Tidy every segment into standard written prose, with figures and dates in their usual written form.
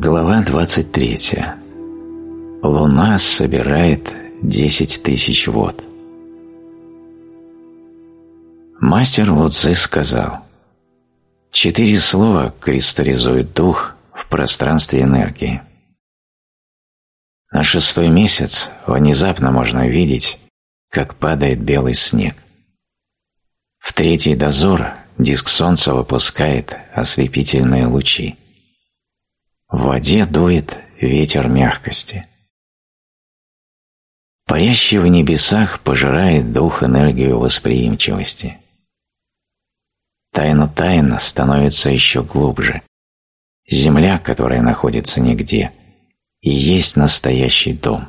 Глава 23. Луна собирает 10 тысяч вод. Мастер Луцзы сказал: 4 слова кристаллизуют дух в пространстве энергии. На 6-й месяц внезапно можно видеть, как падает белый снег. В 3-й дозор диск Солнца выпускает ослепительные лучи. В воде дует ветер мягкости. Парящий в небесах пожирает дух энергию восприимчивости. Тайна становится еще глубже. Земля, которая находится нигде, и есть настоящий дом.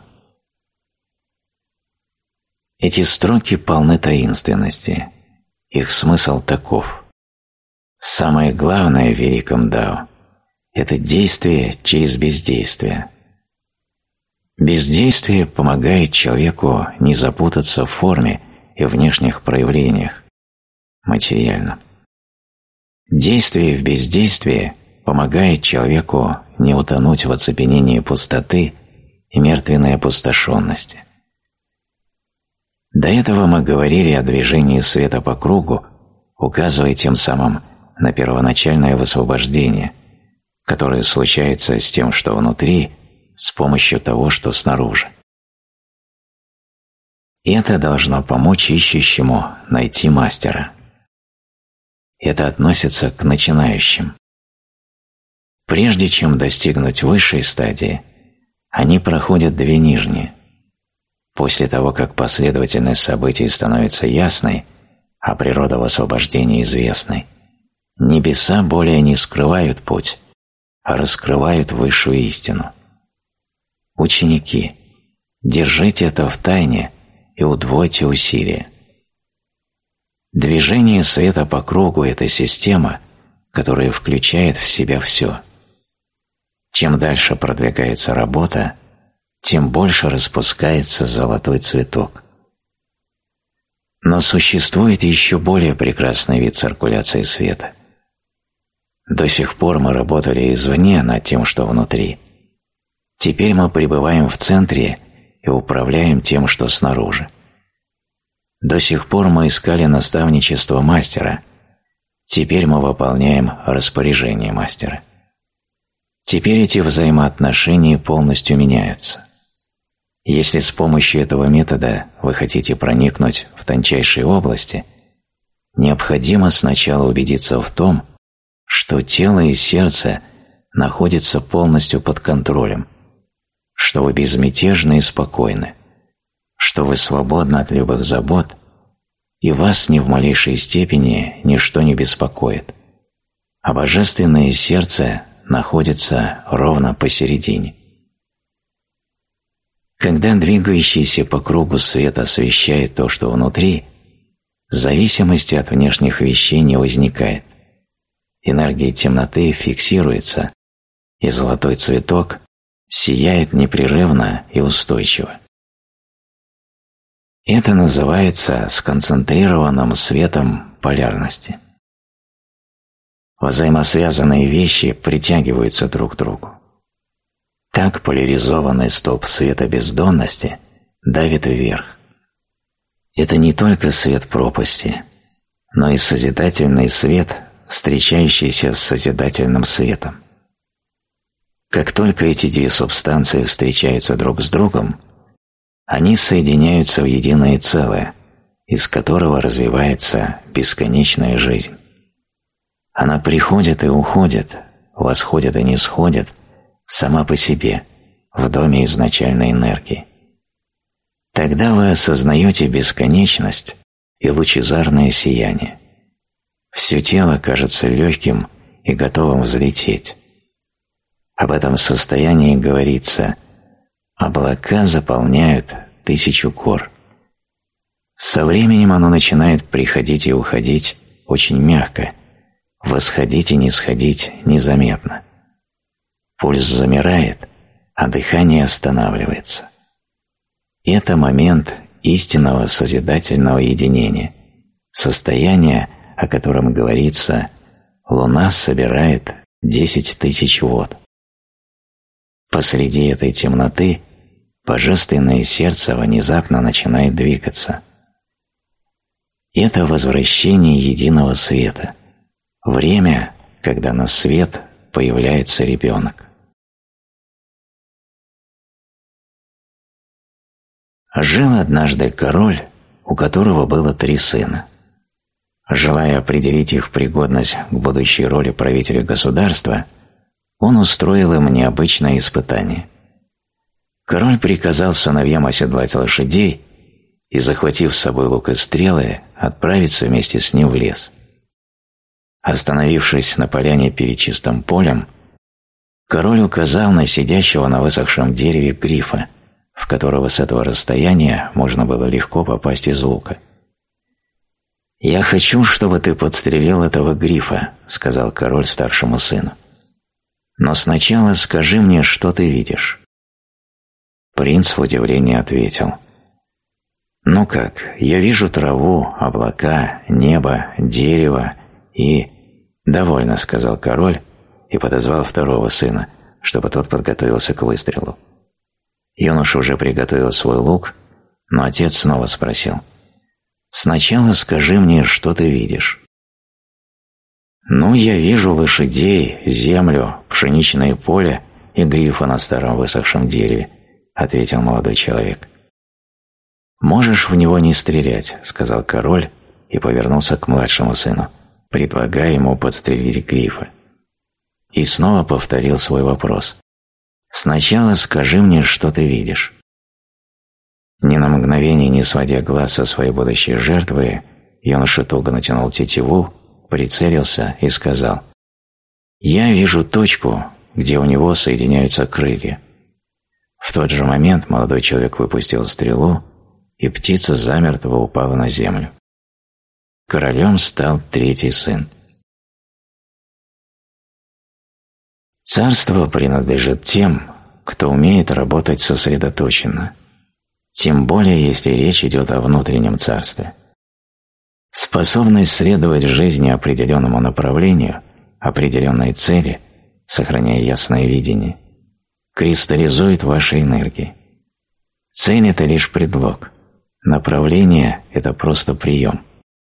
Эти строки полны таинственности. Их смысл таков: самое главное в великом Дао – это действие через бездействие. Бездействие помогает человеку не запутаться в форме и внешних проявлениях материально. Действие в бездействии помогает человеку не утонуть в оцепенении пустоты и мертвенной опустошенности. До этого мы говорили о движении света по кругу, указывая тем самым на первоначальное высвобождение, которое случается с тем, что внутри, с помощью того, что снаружи. Это должно помочь ищущему найти мастера. Это относится к начинающим. Прежде чем достигнуть высшей стадии, они проходят 2 нижние. После того, как последовательность событий становится ясной, а природа освобождения известной, небеса более не скрывают путь, а раскрывают высшую истину. Ученики, держите это в тайне и удвойте усилия. Движение света по кругу – это система, которая включает в себя все. Чем дальше продвигается работа, тем больше распускается золотой цветок. Но существует еще более прекрасный вид циркуляции света. До сих пор мы работали извне над тем, что внутри. Теперь мы пребываем в центре и управляем тем, что снаружи. До сих пор мы искали наставничество мастера. Теперь мы выполняем распоряжение мастера. Теперь эти взаимоотношения полностью меняются. Если с помощью этого метода вы хотите проникнуть в тончайшие области, необходимо сначала убедиться в том, что тело и сердце находятся полностью под контролем, что вы безмятежны и спокойны, что вы свободны от любых забот, и вас ни в малейшей степени ничто не беспокоит, а божественное сердце находится ровно посередине. Когда двигающийся по кругу свет освещает то, что внутри, зависимости от внешних вещей не возникает. Энергия темноты фиксируется, и золотой цветок сияет непрерывно и устойчиво. Это называется сконцентрированным светом полярности. Взаимосвязанные вещи притягиваются друг к другу. Так поляризованный столб света бездонности давит вверх. Это не только свет пропасти, но и созидательный свет, встречающийся с созидательным светом. Как только эти 2 субстанции встречаются друг с другом, они соединяются в единое целое, из которого развивается бесконечная жизнь. Она приходит и уходит, восходит и нисходит, сама по себе, в доме изначальной энергии. Тогда вы осознаете бесконечность и лучезарное сияние. Все тело кажется легким и готовым взлететь. Об этом состоянии говорится: облака заполняют 1000 гор. Со временем оно начинает приходить и уходить очень мягко, восходить и нисходить незаметно. Пульс замирает, а дыхание останавливается. Это момент истинного созидательного единения, состояние, о котором говорится: Луна собирает 10 тысяч вод. посреди этой темноты божественное сердце внезапно начинает двигаться. Это возвращение единого света, время, когда на свет появляется ребенок. Жил однажды король, у которого было 3 сына. Желая определить их пригодность к будущей роли правителя государства, он устроил им необычное испытание. Король приказал сыновьям оседлать лошадей и, захватив с собой лук и стрелы, отправиться вместе с ним в лес. Остановившись на поляне перед чистым полем, король указал на сидящего на высохшем дереве грифа, в которого с этого расстояния можно было легко попасть из лука. «Я хочу, чтобы ты подстрелил этого грифа», — сказал король старшему сыну. «Но сначала скажи мне, что ты видишь». Принц в удивлении ответил: «Ну как, я вижу траву, облака, небо, дерево и...» «Довольно», — сказал король и подозвал второго сына, чтобы тот подготовился к выстрелу. Юноша уже приготовил свой лук, но отец снова спросил: «Сначала скажи мне, что ты видишь». «Ну, я вижу лошадей, землю, пшеничное поле и грифа на старом высохшем дереве», — ответил молодой человек. «Можешь в него не стрелять», — сказал король и повернулся к младшему сыну, предлагая ему подстрелить грифа. И снова повторил свой вопрос: «Сначала скажи мне, что ты видишь». Ни на мгновение не сводя глаз со своей будущей жертвы, юноша туго натянул тетиву, прицелился и сказал: «Я вижу точку, где у него соединяются крылья». В тот же момент молодой человек выпустил стрелу, и птица замертво упала на землю. Королем стал 3-й сын. Царство принадлежит тем, кто умеет работать сосредоточенно, тем более если речь идет о внутреннем царстве. Способность следовать жизни определенному направлению, определенной цели, сохраняя ясное видение, кристаллизует ваши энергии. Цель – это лишь предлог, направление – это просто прием.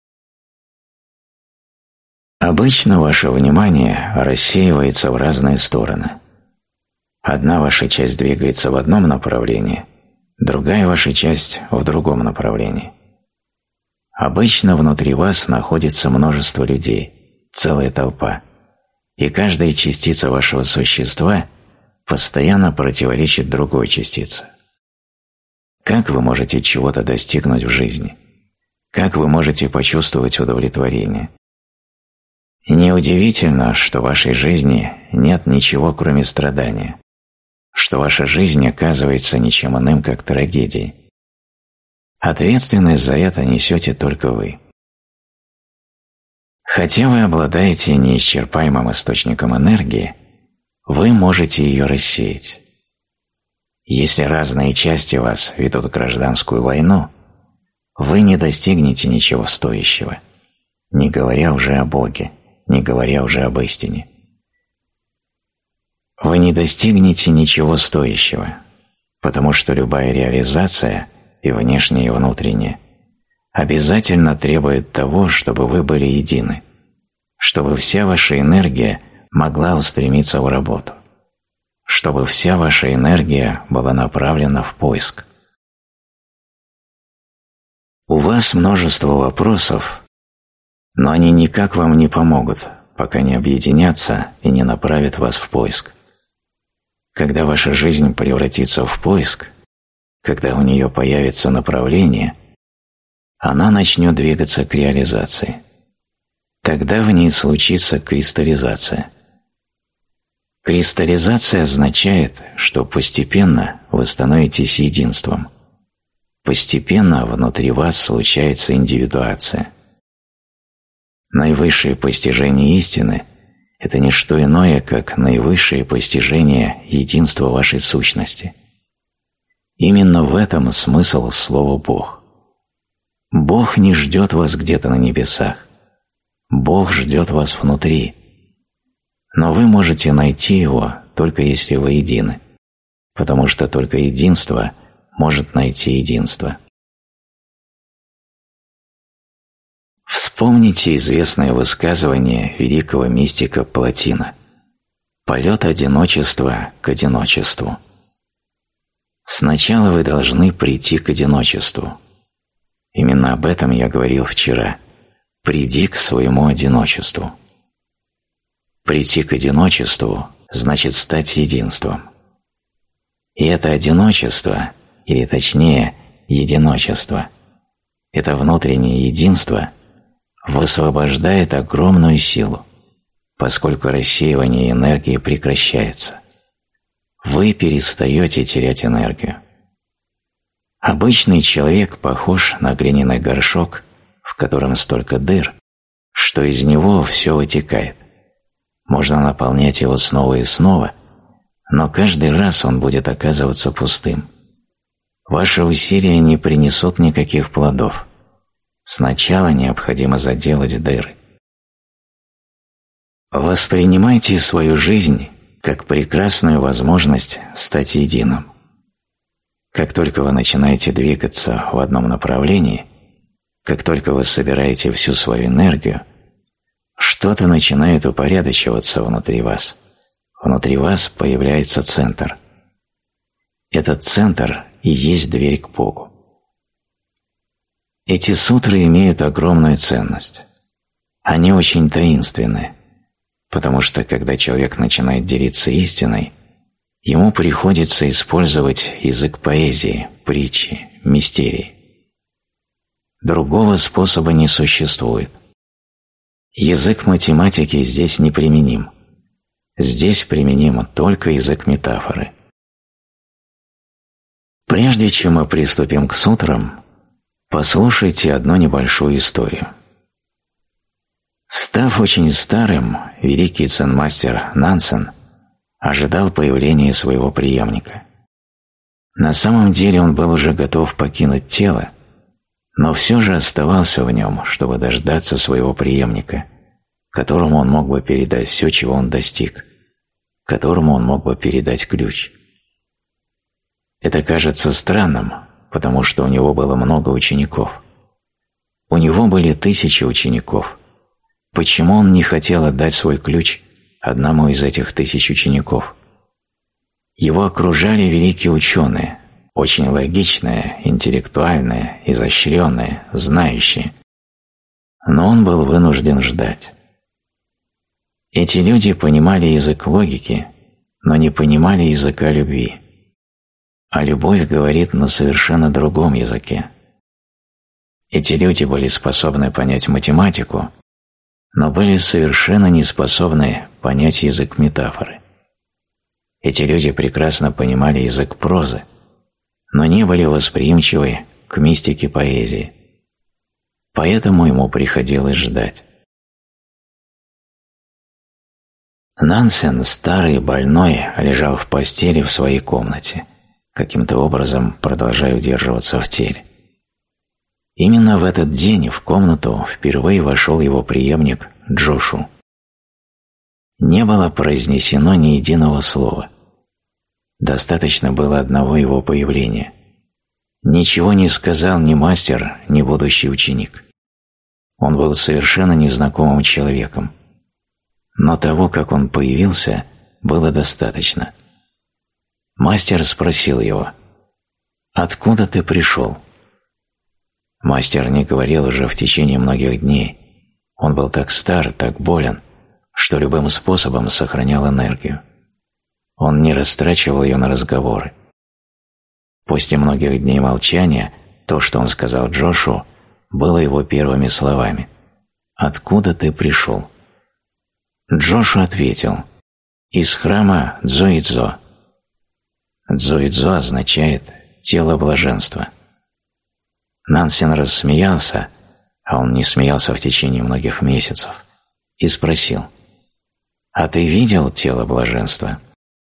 Обычно ваше внимание рассеивается в разные стороны. Одна ваша часть двигается в одном направлении, другая ваша часть в другом направлении. Обычно внутри вас находится множество людей, целая толпа, и каждая частица вашего существа постоянно противоречит другой частице. Как вы можете чего-то достигнуть в жизни? Как вы можете почувствовать удовлетворение? Неудивительно, что в вашей жизни нет ничего, кроме страдания, что ваша жизнь оказывается ничем иным, как трагедией. Ответственность за это несете только вы. Хотя вы обладаете неисчерпаемым источником энергии, вы можете ее рассеять. Если разные части вас ведут гражданскую войну, вы не достигнете ничего стоящего, не говоря уже о Боге, не говоря уже об истине. Вы не достигнете ничего стоящего, потому что любая реализация, и внешняя, и внутренняя, обязательно требует того, чтобы вы были едины, чтобы вся ваша энергия могла устремиться в работу, чтобы вся ваша энергия была направлена в поиск. У вас множество вопросов, но они никак вам не помогут, пока не объединятся и не направят вас в поиск. Когда ваша жизнь превратится в поиск, когда у нее появится направление, она начнет двигаться к реализации. Тогда в ней случится кристаллизация. Кристаллизация означает, что постепенно вы становитесь единством. Постепенно внутри вас случается индивидуация. Наивысшее постижение истины – это не что иное, как наивысшее постижение единства вашей сущности. Именно в этом смысл слова «Бог». Бог не ждет вас где-то на небесах. Бог ждет вас внутри. Но вы можете найти Его, только если вы едины. потому что только единство может найти единство. Вспомните известное высказывание великого мистика Плотина: «Полет одиночества к одиночеству». Сначала вы должны прийти к одиночеству. Именно об этом я говорил вчера. Приди к своему одиночеству. Прийти к одиночеству значит стать единством. И это одиночество, или точнее, единочество, это внутреннее единство высвобождает огромную силу, поскольку рассеивание энергии прекращается. Вы перестаете терять энергию. Обычный человек похож на глиняный горшок, в котором столько дыр, что из него все вытекает. Можно наполнять его снова и снова, но каждый раз он будет оказываться пустым. Ваши усилия не принесут никаких плодов. Сначала необходимо заделать дыры. Воспринимайте свою жизнь как прекрасную возможность стать единым. Как только вы начинаете двигаться в одном направлении, как только вы собираете всю свою энергию, что-то начинает упорядочиваться внутри вас. Внутри вас появляется центр. Этот центр и есть дверь к Богу. Эти сутры имеют огромную ценность. Они очень таинственны, потому что когда человек начинает делиться истиной, ему приходится использовать язык поэзии, притчи, мистерии. Другого способа не существует. Язык математики здесь неприменим. Здесь применим только язык метафоры. Прежде чем мы приступим к сутрам, послушайте одну небольшую историю. Став очень старым, великий дзен-мастер Нансен ожидал появления своего преемника. На самом деле он был уже готов покинуть тело, но все же оставался в нем, чтобы дождаться своего преемника, которому он мог бы передать все, чего он достиг, которому он мог бы передать ключ. Это кажется странным, потому что у него было много учеников. У него были 1000 учеников. Почему он не хотел отдать свой ключ одному из этих 1000 учеников? Его окружали великие ученые, очень логичные, интеллектуальные, изощренные, знающие. Но он был вынужден ждать. Эти люди понимали язык логики, но не понимали языка любви. А любовь говорит на совершенно другом языке. Эти люди были способны понять математику, но были совершенно не способны понять язык метафоры. Эти люди прекрасно понимали язык прозы, но не были восприимчивы к мистике поэзии. Поэтому ему приходилось ждать. Нансен, старый, больной, лежал в постели в своей комнате, каким-то образом продолжая удерживаться в теле. Именно в этот день в комнату впервые вошел его преемник Джошу. Не было произнесено ни единого слова. Достаточно было одного его появления. Ничего не сказал ни мастер, ни будущий ученик. Он был совершенно незнакомым человеком. Но того, как он появился, было достаточно. Мастер спросил его: «Откуда ты пришел?» Мастер не говорил уже в течение многих дней. Он был так стар, так болен, что любым способом сохранял энергию. Он не растрачивал ее на разговоры. После многих дней молчания то, что он сказал Джошу, было его первыми словами. «Откуда ты пришел?» Джошу ответил: «Из храма Цзуйцзо». Цзуйцзо означает «тело блаженства». Нансен рассмеялся, а он не смеялся в течение многих месяцев, и спросил: «А ты видел тело блаженства?»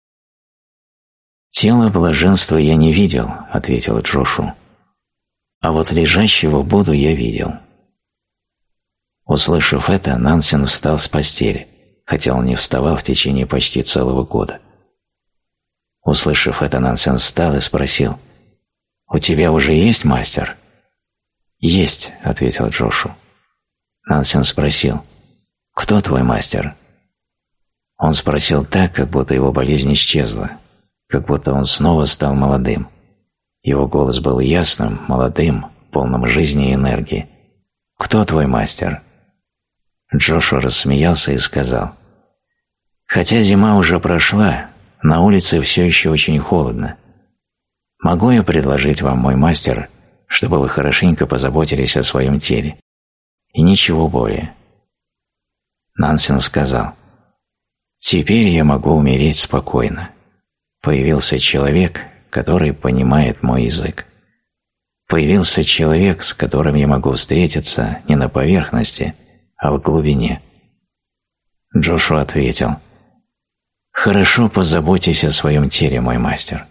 «Тело блаженства я не видел», — ответил Джошу. «А вот лежащего Будду я видел». Услышав это, Нансен встал с постели, хотя он не вставал в течение почти целого года. Услышав это, Нансен встал и спросил: «У тебя уже есть мастер?» «Есть», — ответил Джошу. Нансен спросил: «Кто твой мастер?» Он спросил так, как будто его болезнь исчезла, как будто он снова стал молодым. Его голос был ясным, молодым, полным жизни и энергии. «Кто твой мастер?» Джошуа рассмеялся и сказал: «Хотя зима уже прошла, на улице все еще очень холодно. Могу я предложить вам, мой мастер, чтобы вы хорошенько позаботились о своем теле? И ничего более». Нансен сказал: «Теперь я могу умереть спокойно. Появился человек, который понимает мой язык. Появился человек, с которым я могу встретиться не на поверхности, а в глубине». Джошуа ответил: «Хорошо, позаботьтесь о своем теле, мой мастер».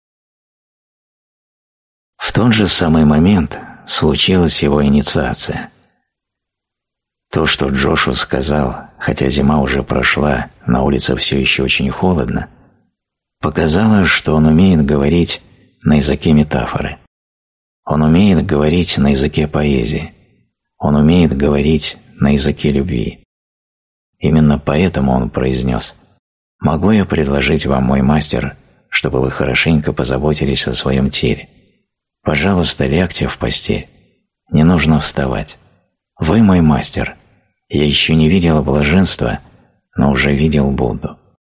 В тот же самый момент случилась его инициация. То, что Джошуа сказал, хотя зима уже прошла, на улице все еще очень холодно, показало, что он умеет говорить на языке метафоры. Он умеет говорить на языке поэзии. Он умеет говорить на языке любви. Именно поэтому он произнес: «Могу я предложить вам, мой мастер, чтобы вы хорошенько позаботились о своем теле? Пожалуйста, лягте в постель. Не нужно вставать. Вы мой мастер. Я еще не видел блаженства, но уже видел Будду».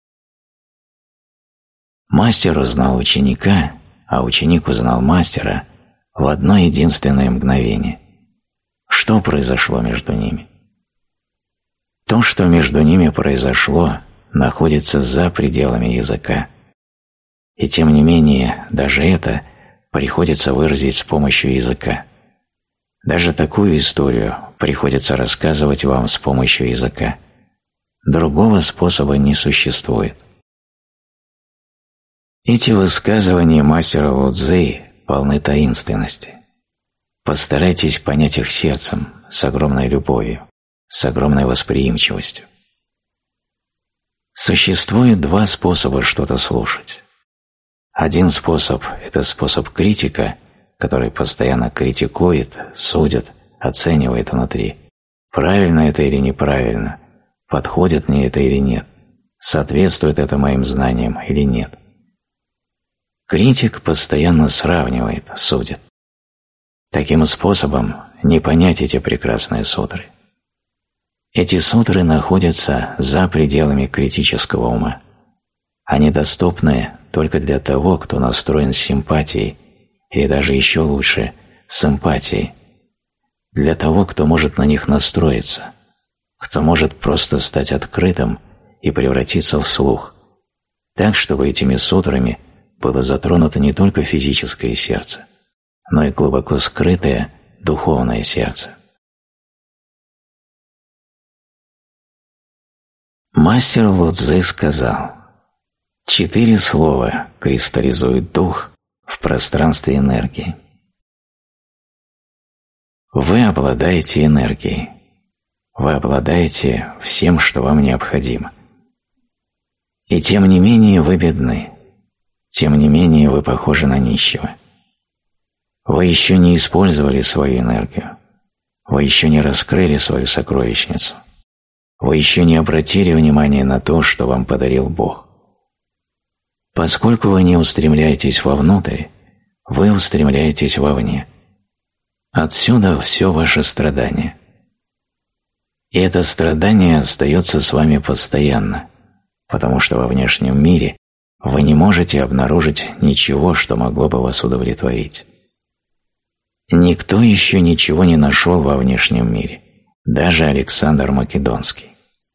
Мастер узнал ученика, а ученик узнал мастера в одно единственное мгновение. Что произошло между ними? То, что между ними произошло, находится за пределами языка. И тем не менее, даже это приходится выразить с помощью языка. Даже такую историю приходится рассказывать вам с помощью языка. Другого способа не существует. Эти высказывания мастера Ло-Цзы полны таинственности. Постарайтесь понять их сердцем, с огромной любовью, с огромной восприимчивостью. Существует два способа что-то слушать. Один способ – это способ критика, который постоянно критикует, судит, оценивает внутри, правильно это или неправильно, подходит мне это или нет, соответствует это моим знаниям или нет. Критик постоянно сравнивает, судит. Таким способом не понять эти прекрасные сутры. Эти сутры находятся за пределами критического ума. Они доступны только для того, кто настроен с симпатией, или даже еще лучше, с эмпатией. Для того, кто может на них настроиться, кто может просто стать открытым и превратиться в слух, так, чтобы этими сутрами было затронуто не только физическое сердце, но и глубоко скрытое духовное сердце. Мастер Ло-Цзы сказал: 4 слова кристаллизуют дух в пространстве энергии. Вы обладаете энергией. Вы обладаете всем, что вам необходимо. И тем не менее вы бедны. Тем не менее вы похожи на нищего. Вы еще не использовали свою энергию. Вы еще не раскрыли свою сокровищницу. Вы еще не обратили внимания на то, что вам подарил Бог. Поскольку вы не устремляетесь вовнутрь, вы устремляетесь вовне. Отсюда все ваше страдание. И это страдание остается с вами постоянно, потому что во внешнем мире вы не можете обнаружить ничего, что могло бы вас удовлетворить. Никто еще ничего не нашел во внешнем мире, даже Александр Македонский.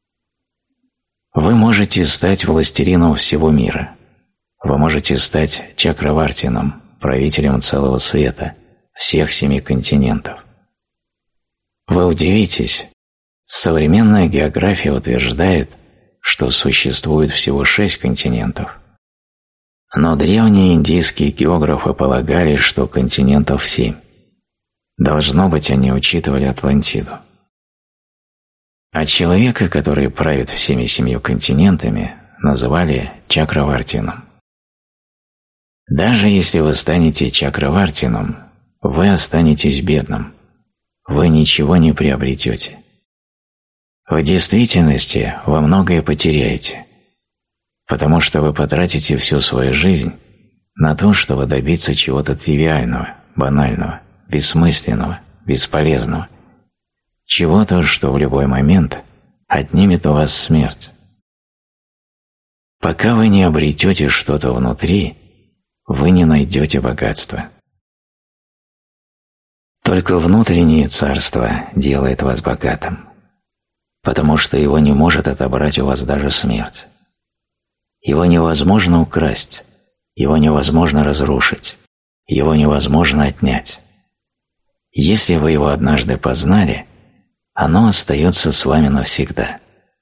Вы можете стать властелином всего мира. Вы можете стать Чакравартином, правителем целого света, всех 7 континентов. Вы удивитесь, современная география утверждает, что существует всего 6 континентов. Но древние индийские географы полагали, что континентов 7. Должно быть, они учитывали Атлантиду. А человека, который правит всеми 7 континентами, называли Чакравартином. Даже если вы станете чакравартином, вы останетесь бедным, вы ничего не приобретете. В действительности вы многое потеряете, потому что вы потратите всю свою жизнь на то, чтобы добиться чего-то тривиального, банального, бессмысленного, бесполезного, чего-то, что в любой момент отнимет у вас смерть. Пока вы не обретете что-то внутри, вы не найдете богатства. Только внутреннее царство делает вас богатым, потому что его не может отобрать у вас даже смерть. Его невозможно украсть, его невозможно разрушить, его невозможно отнять. Если вы его однажды познали, оно остается с вами навсегда.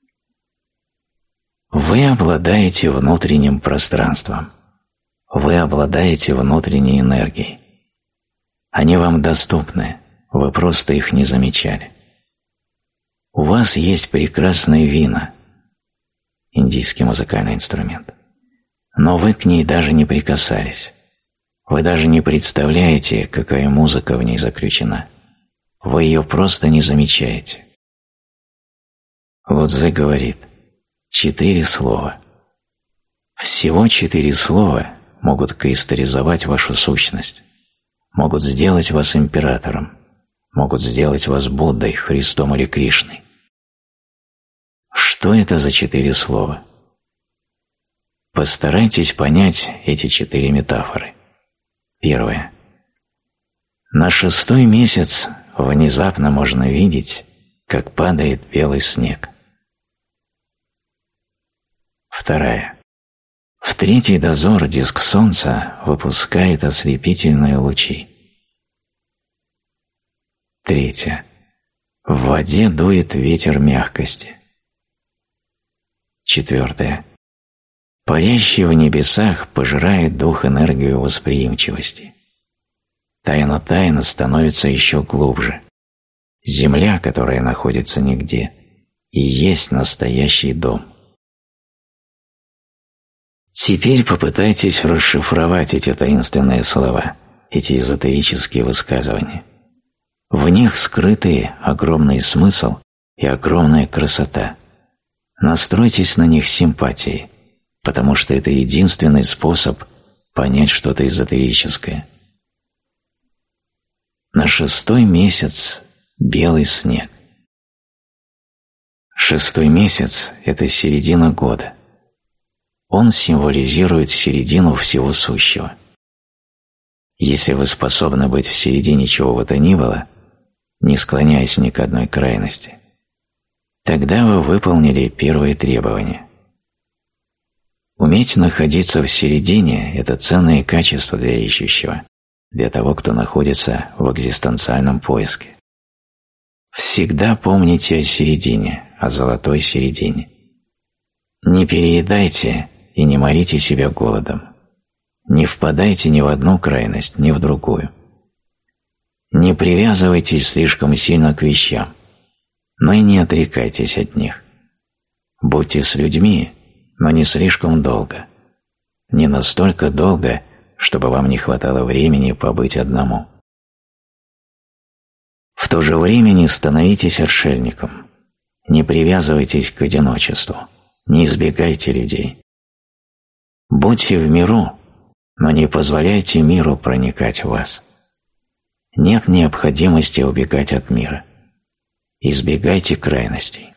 Вы обладаете внутренним пространством, вы обладаете внутренней энергией. Они вам доступны, вы просто их не замечали. У вас есть прекрасные вина, индийский музыкальный инструмент, но вы к ней даже не прикасались. Вы даже не представляете, какая музыка в ней заключена. Вы ее просто не замечаете. Лудзе говорит: 4 слова. Всего 4 слова могут кристаллизовать вашу сущность, могут сделать вас императором, могут сделать вас Буддой, Христом или Кришной. Что это за 4 слова? Постарайтесь понять эти 4 метафоры. Первое. На 6-й месяц внезапно можно видеть, как падает белый снег. Вторая. В 3-й дозор диск Солнца выпускает ослепительные лучи. Третье. В воде дует ветер мягкости. Четвертое. Парящий в небесах пожирает дух энергию восприимчивости. Тайна становится еще глубже. Земля, которая находится нигде, и есть настоящий дом. Теперь попытайтесь расшифровать эти таинственные слова, эти эзотерические высказывания. В них скрыты огромный смысл и огромная красота. Настройтесь на них симпатией, потому что это единственный способ понять что-то эзотерическое. На 6-й месяц белый снег. 6-й месяц – это середина года. Он символизирует середину всего сущего. Если вы способны быть в середине чего бы то ни было, не склоняясь ни к одной крайности, тогда вы выполнили первое требование. Уметь находиться в середине – это ценное качество для ищущего, для того, кто находится в экзистенциальном поиске. Всегда помните о середине, о золотой середине. Не переедайте и не морите себя голодом. Не впадайте ни в одну крайность, ни в другую. Не привязывайтесь слишком сильно к вещам, но и не отрекайтесь от них. Будьте с людьми, но не слишком долго. Не настолько долго, чтобы вам не хватало времени побыть одному. В то же время не становитесь отшельником. Не привязывайтесь к одиночеству. Не избегайте людей. Будьте в миру, но не позволяйте миру проникать в вас. Нет необходимости убегать от мира. Избегайте крайностей.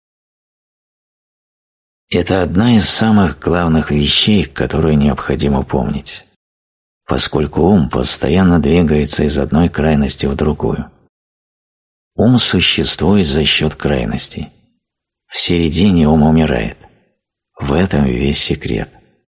Это одна из самых главных вещей, которую необходимо помнить, поскольку ум постоянно двигается из одной крайности в другую. Ум существует за счет крайностей. В середине ум умирает. В этом весь секрет.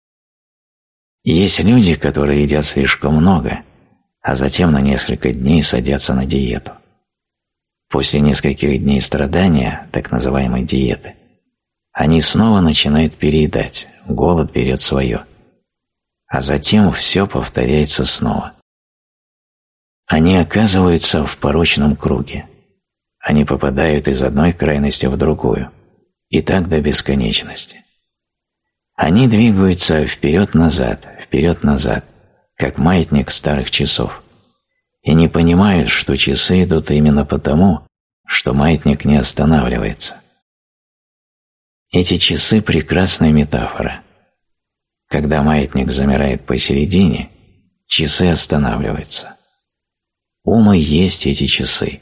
Есть люди, которые едят слишком много, а затем на несколько дней садятся на диету. После нескольких дней страдания, так называемой диеты, они снова начинают переедать, голод берет свое. А затем все повторяется снова. Они оказываются в порочном круге. Они попадают из одной крайности в другую, и так до бесконечности. Они двигаются вперед-назад, как маятник старых часов, и не понимают, что часы идут именно потому, что маятник не останавливается. Эти часы – прекрасная метафора. Когда маятник замирает посередине, часы останавливаются. Ум и есть эти часы.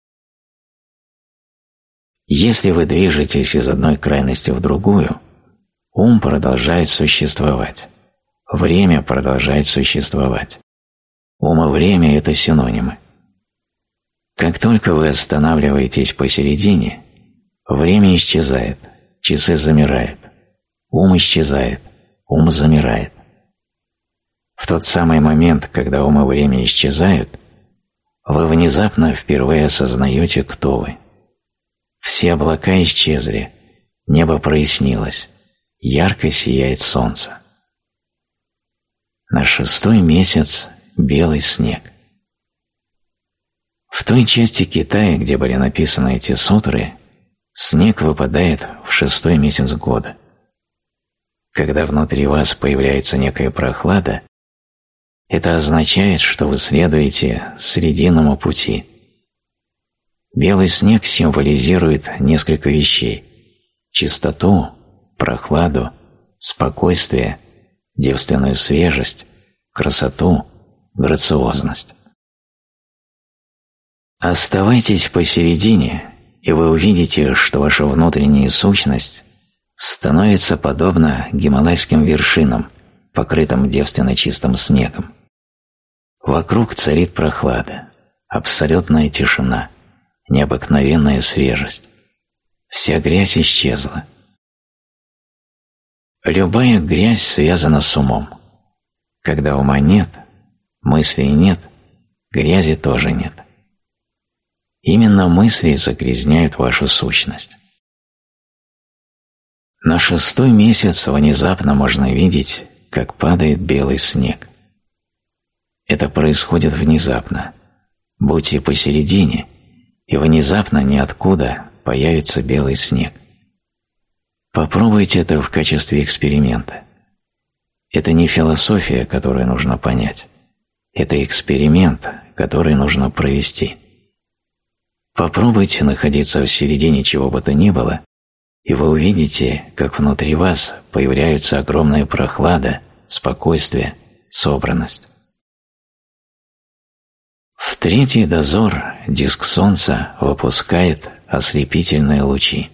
Если вы движетесь из одной крайности в другую, ум продолжает существовать, время продолжает существовать. Ум и время – это синонимы. Как только вы останавливаетесь посередине, время исчезает, часы замирают, ум исчезает, ум замирает. В тот самый момент, когда ум и время исчезают, вы внезапно впервые осознаете, кто вы. Все облака исчезли, небо прояснилось, ярко сияет солнце. На 6-й месяц белый снег. В той части Китая, где были написаны эти сутры, снег выпадает в 6-й месяц года. Когда внутри вас появляется некая прохлада, это означает, что вы следуете срединному пути. Белый снег символизирует несколько вещей – чистоту, прохладу, спокойствие, девственную свежесть, красоту, грациозность. Оставайтесь посередине, и вы увидите, что ваша внутренняя сущность становится подобна гималайским вершинам, покрытым девственно чистым снегом. Вокруг царит прохлада, абсолютная тишина, необыкновенная свежесть. Вся грязь исчезла. Любая грязь связана с умом. Когда ума нет, мыслей нет, грязи тоже нет. Именно мысли загрязняют вашу сущность. На 6-й месяц внезапно можно видеть, как падает белый снег. Это происходит внезапно. Будьте посередине, и внезапно ниоткуда появится белый снег. Попробуйте это в качестве эксперимента. Это не философия, которую нужно понять. Это эксперимент, который нужно провести. Попробуйте находиться в середине чего бы то ни было, и вы увидите, как внутри вас появляются огромная прохлада, спокойствие, собранность. В 3-й дозор диск Солнца выпускает ослепительные лучи.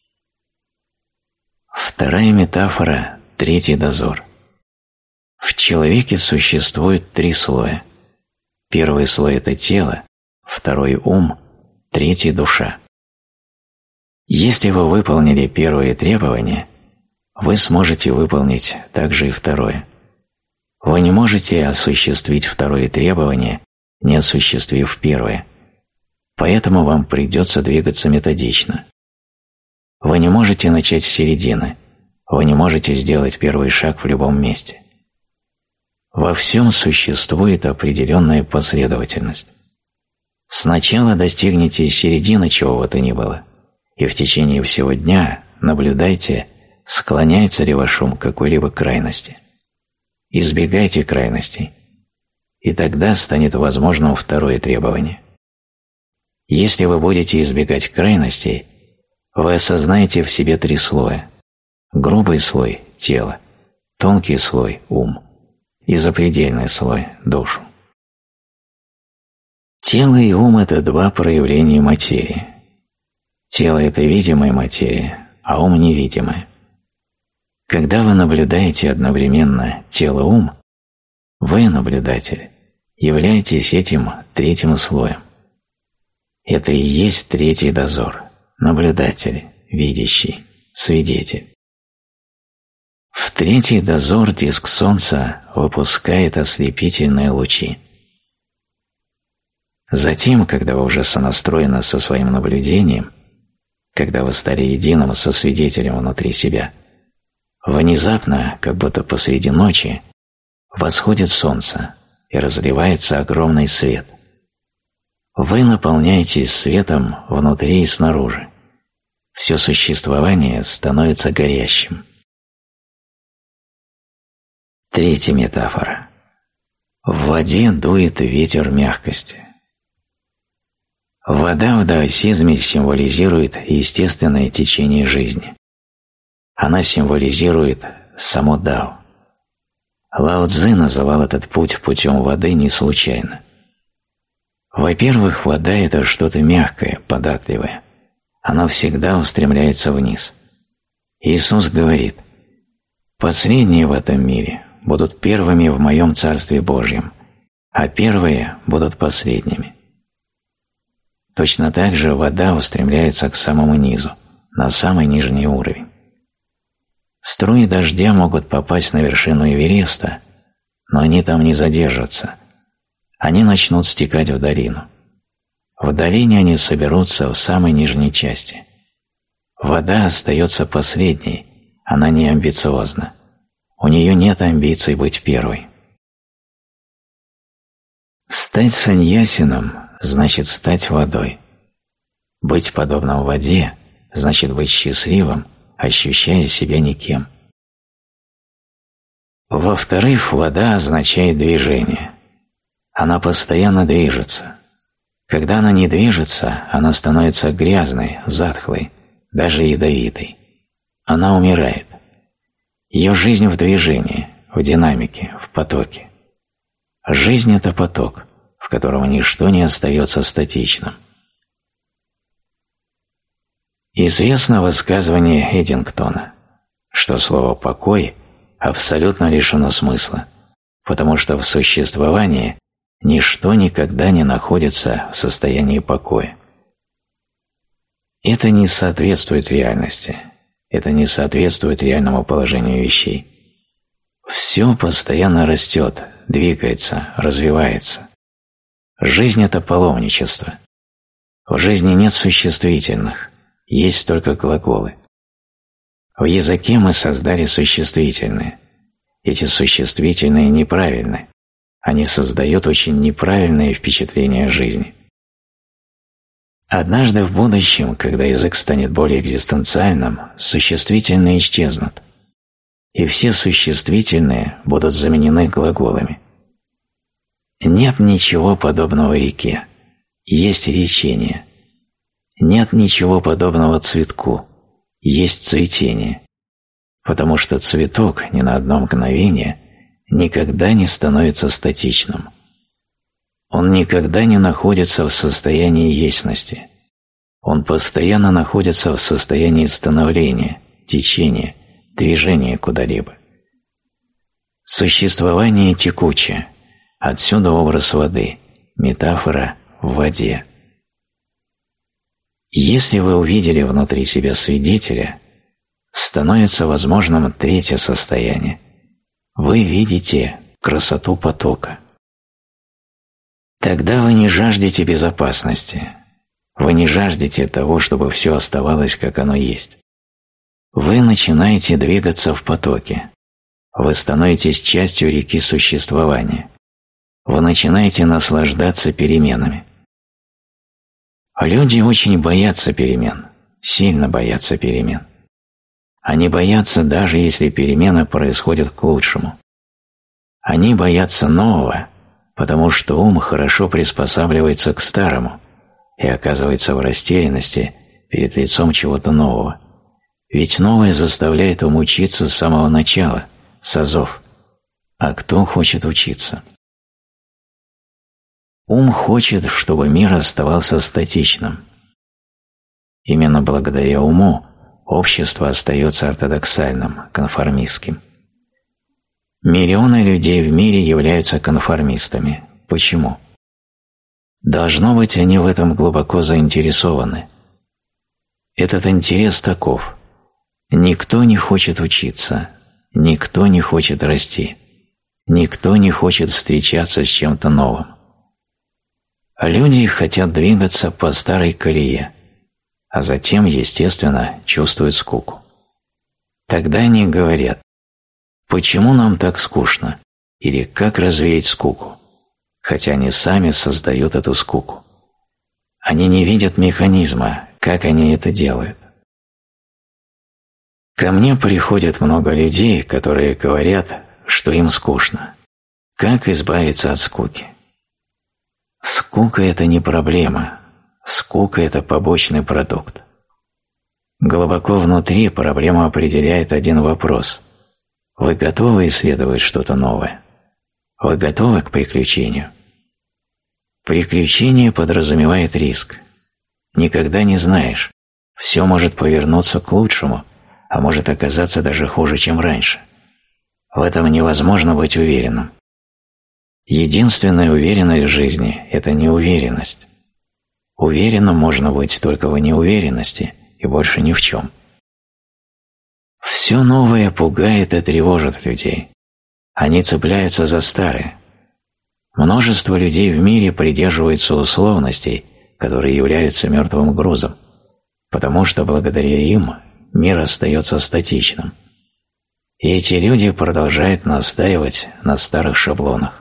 Вторая метафора – 3-й дозор. В человеке существует 3 слоя. Первый слой – это тело, второй – ум, 3-й – душа. Если вы выполнили первые требования, вы сможете выполнить также и второе. Вы не можете осуществить второе требование, не осуществив первое. Поэтому вам придется двигаться методично. Вы не можете начать с середины, вы не можете сделать первый шаг в любом месте. Во всем существует определенная последовательность. Сначала достигните середины чего бы то ни было, и в течение всего дня наблюдайте, склоняется ли ваш ум к какой-либо крайности. Избегайте крайностей, и тогда станет возможным второе требование. Если вы будете избегать крайностей, вы осознаете в себе 3 слоя. Грубый слой – тело, тонкий слой – ум, и запредельный слой – душу. Тело и ум – это 2 проявления материи. Тело – это видимая материя, а ум – невидимая. Когда вы наблюдаете одновременно тело-ум, вы, наблюдатель, являетесь этим 3-м слоем. Это и есть 3-й дозор, наблюдатель, видящий, свидетель. В 3-й дозор диск Солнца выпускает ослепительные лучи. Затем, когда вы уже сонастроены со своим наблюдением, когда вы стали единым со свидетелем внутри себя, внезапно, как будто посреди ночи, восходит солнце и разливается огромный свет. Вы наполняетесь светом внутри и снаружи. Все существование становится горящим. 3-я метафора. В воде дует ветер мягкости. Вода в даосизме символизирует естественное течение жизни. Она символизирует само Дао. Лао Цзы называл этот путь путем воды не случайно. Во-первых, вода – это что-то мягкое, податливое. Она всегда устремляется вниз. Иисус говорит: «Последние в этом мире будут первыми в моем Царстве Божьем, а первые будут последними». Точно так же вода устремляется к самому низу, на самый нижний уровень. Струи дождя могут попасть на вершину Эвереста, но они там не задержатся. Они начнут стекать в долину. В долине они соберутся в самой нижней части. Вода остается последней, она не амбициозна. У нее нет амбиций быть первой. Стать саньясином значит стать водой. Быть подобным воде значит быть счастливым, ощущая себя никем. Во-вторых, вода означает движение. Она постоянно движется. Когда она не движется, она становится грязной, затхлой, даже ядовитой. Она умирает. Ее жизнь в движении, в динамике, в потоке. Жизнь – это поток, в котором ничто не остается статичным. Известно высказывание Эддингтона, что слово «покой» абсолютно лишено смысла, потому что в существовании ничто никогда не находится в состоянии покоя. Это не соответствует реальности, это не соответствует реальному положению вещей. Все постоянно растет, двигается, развивается. Жизнь – это паломничество. В жизни нет существительных, есть только глаголы. В языке мы создали существительные. Эти существительные неправильны. Они создают очень неправильное впечатление о жизни. Однажды в будущем, когда язык станет более экзистенциальным, существительные исчезнут, и все существительные будут заменены глаголами. Нет ничего подобного реке, есть речение. Нет ничего подобного цветку, есть цветение, потому что цветок ни на одно мгновение никогда не становится статичным. Он никогда не находится в состоянии естности. Он постоянно находится в состоянии становления, течения, движения куда-либо. Существование текучее, отсюда образ воды, метафора в воде. Если вы увидели внутри себя свидетеля, становится возможным третье состояние. Вы видите красоту потока. Тогда вы не жаждете безопасности. Вы не жаждете того, чтобы все оставалось, как оно есть. Вы начинаете двигаться в потоке. Вы становитесь частью реки существования. Вы начинаете наслаждаться переменами. Люди очень боятся перемен, сильно боятся перемен. Они боятся, даже если перемены происходят к лучшему. Они боятся нового, потому что ум хорошо приспосабливается к старому и оказывается в растерянности перед лицом чего-то нового. Ведь новое заставляет ум учиться с самого начала, с азов. А кто хочет учиться? Ум хочет, чтобы мир оставался статичным. Именно благодаря уму общество остается ортодоксальным, конформистским. Миллионы людей в мире являются конформистами. Почему? Должно быть, они в этом глубоко заинтересованы. Этот интерес таков. Никто не хочет учиться, никто не хочет расти, никто не хочет встречаться с чем-то новым. Люди хотят двигаться по старой колее, а затем, естественно, чувствуют скуку. Тогда они говорят: «Почему нам так скучно?» или «Как развеять скуку?» хотя они сами создают эту скуку. Они не видят механизма, как они это делают. Ко мне приходит много людей, которые говорят, что им скучно. Как избавиться от скуки? Скука – это не проблема. Скука – это побочный продукт. Глубоко внутри проблема определяет один вопрос. Вы готовы исследовать что-то новое? Вы готовы к приключению? Приключение подразумевает риск. Никогда не знаешь. Все может повернуться к лучшему, а может оказаться даже хуже, чем раньше. В этом невозможно быть уверенным. Единственная уверенность в жизни – это неуверенность. Уверенным можно быть только в неуверенности и больше ни в чем. Все новое пугает и тревожит людей. Они цепляются за старое. Множество людей в мире придерживаются условностей, которые являются мертвым грузом, потому что благодаря им мир остается статичным. И эти люди продолжают настаивать на старых шаблонах.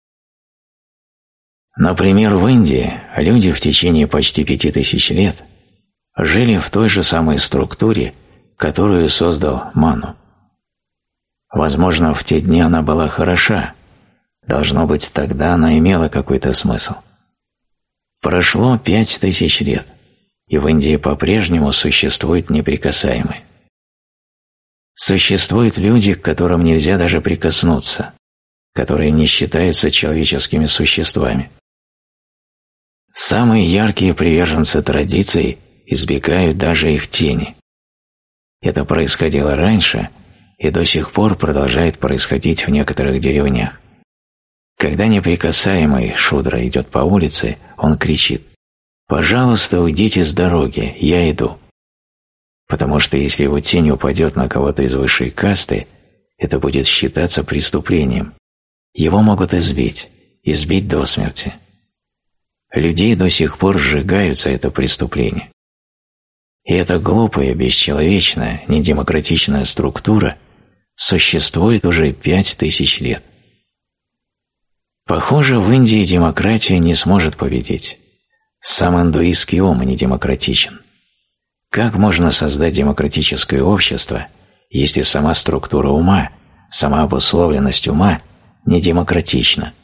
Например, в Индии люди в течение почти 5000 лет жили в той же самой структуре, которую создал Ману. Возможно, в те дни она была хороша, должно быть, тогда она имела какой-то смысл. Прошло 5000 лет, и в Индии по-прежнему существует неприкасаемый. Существуют люди, к которым нельзя даже прикоснуться, которые не считаются человеческими существами. Самые яркие приверженцы традиций избегают даже их тени. Это происходило раньше и до сих пор продолжает происходить в некоторых деревнях. Когда неприкасаемый шудра идет по улице, он кричит: «Пожалуйста, уйдите с дороги, я иду». Потому что если его тень упадет на кого-то из высшей касты, это будет считаться преступлением. Его могут избить до смерти. Людей до сих пор сжигают за это преступление. И эта глупая, бесчеловечная, недемократичная структура существует уже 5000 лет. Похоже, в Индии демократия не сможет победить. Сам индуистский ум не демократичен. Как можно создать демократическое общество, если сама структура ума, сама обусловленность ума не демократична?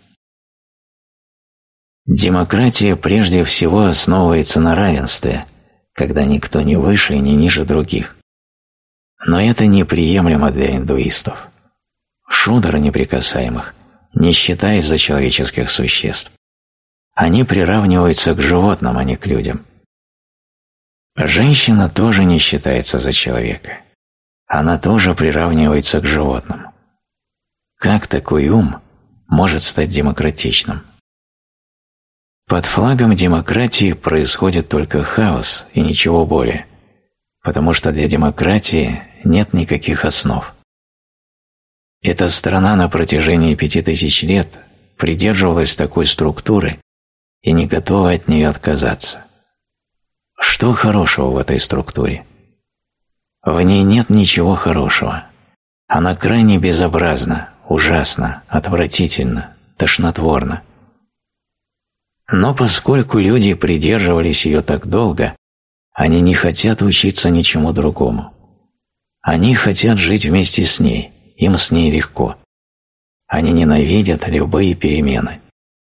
Демократия прежде всего основывается на равенстве, когда никто не выше и не ниже других. Но это неприемлемо для индуистов. Шудры неприкасаемых не считают за человеческих существ. Они приравниваются к животным, а не к людям. Женщина тоже не считается за человека. Она тоже приравнивается к животным. Как такой ум может стать демократичным? Под флагом демократии происходит только хаос и ничего более, потому что для демократии нет никаких основ. Эта страна на протяжении 5000 лет придерживалась такой структуры и не готова от нее отказаться. Что хорошего в этой структуре? В ней нет ничего хорошего. Она крайне безобразна, ужасна, отвратительна, тошнотворна. Но поскольку люди придерживались ее так долго, они не хотят учиться ничему другому. Они хотят жить вместе с ней, им с ней легко. Они ненавидят любые перемены.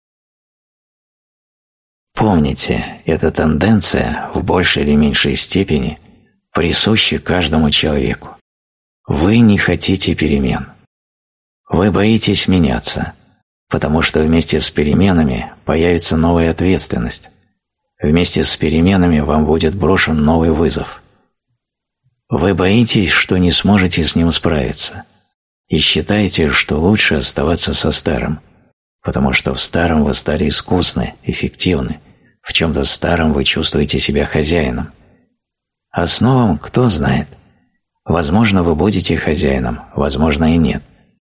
Помните, эта тенденция в большей или меньшей степени присуща каждому человеку. Вы не хотите перемен. Вы боитесь меняться, потому что вместе с переменами появится новая ответственность. Вместе с переменами вам будет брошен новый вызов. Вы боитесь, что не сможете с ним справиться, и считаете, что лучше оставаться со старым, потому что в старом вы стали искусны, эффективны, в чем-то старом вы чувствуете себя хозяином. А с новым кто знает? Возможно, вы будете хозяином, возможно и нет.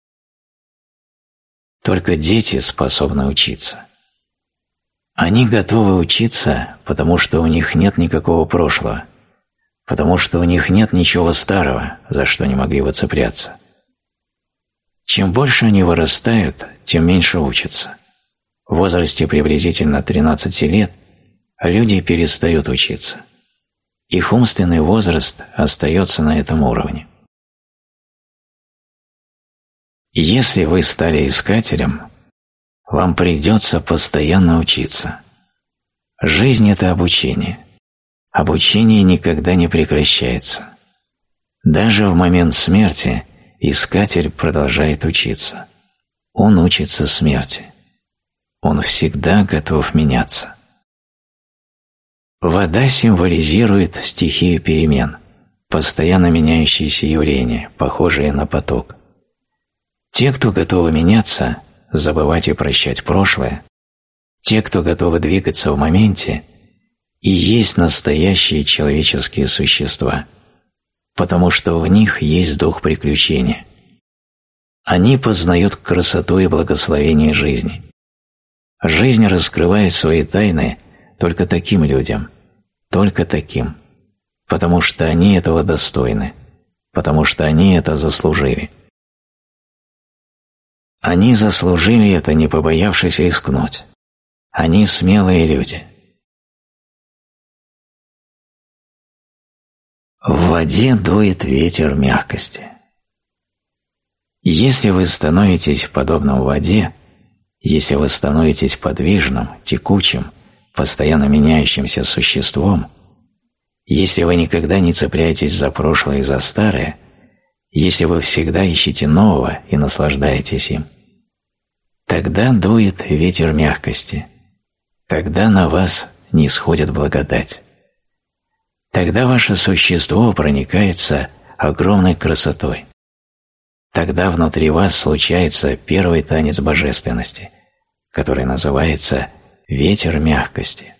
Только дети способны учиться. Они готовы учиться, потому что у них нет никакого прошлого, потому что у них нет ничего старого, за что не могли бы цепляться. Чем больше они вырастают, тем меньше учатся. В возрасте приблизительно 13 лет люди перестают учиться. Их умственный возраст остается на этом уровне. Если вы стали искателем, вам придется постоянно учиться. Жизнь – это обучение. Обучение никогда не прекращается. Даже в момент смерти искатель продолжает учиться. Он учится смерти. Он всегда готов меняться. Вода символизирует стихию перемен, постоянно меняющиеся явления, похожие на поток. Те, кто готовы меняться, забывать и прощать прошлое, те, кто готовы двигаться в моменте, и есть настоящие человеческие существа, потому что в них есть дух приключения. Они познают красоту и благословение жизни. Жизнь раскрывает свои тайны только таким людям, только таким, потому что они этого достойны, потому что они это заслужили. Они заслужили это, не побоявшись рискнуть. Они смелые люди. В воде дует ветер мягкости. Если вы становитесь подобным воде, если вы становитесь подвижным, текучим, постоянно меняющимся существом, если вы никогда не цепляетесь за прошлое и за старое, если вы всегда ищете нового и наслаждаетесь им, тогда дует ветер мягкости, тогда на вас нисходит благодать. Тогда ваше существо проникается огромной красотой. Тогда внутри вас случается первый танец божественности, который называется «ветер мягкости».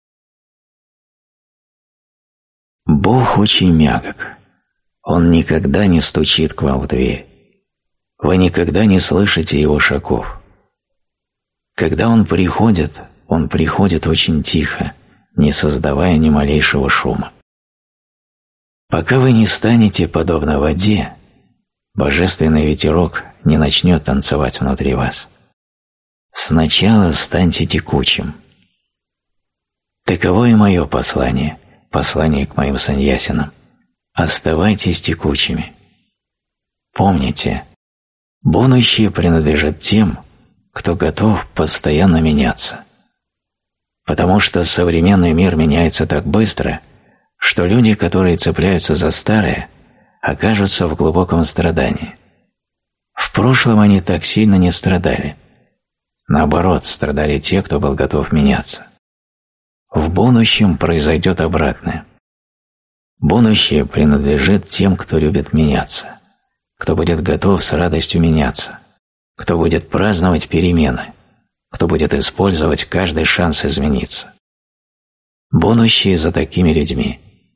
Бог очень мягок. Он никогда не стучит к вам в дверь. Вы никогда не слышите Его шагов. Когда Он приходит очень тихо, не создавая ни малейшего шума. Пока вы не станете подобно воде, божественный ветерок не начнет танцевать внутри вас. Сначала станьте текучим. Таково и мое послание к моим саньясинам. Оставайтесь текучими. Помните, будущее принадлежит тем, кто готов постоянно меняться. Потому что современный мир меняется так быстро, что люди, которые цепляются за старое, окажутся в глубоком страдании. В прошлом они так сильно не страдали. Наоборот, страдали те, кто был готов меняться. В будущем произойдет обратное. Будущее принадлежит тем, кто любит меняться, кто будет готов с радостью меняться, кто будет праздновать перемены, кто будет использовать каждый шанс измениться. Будущее за такими людьми.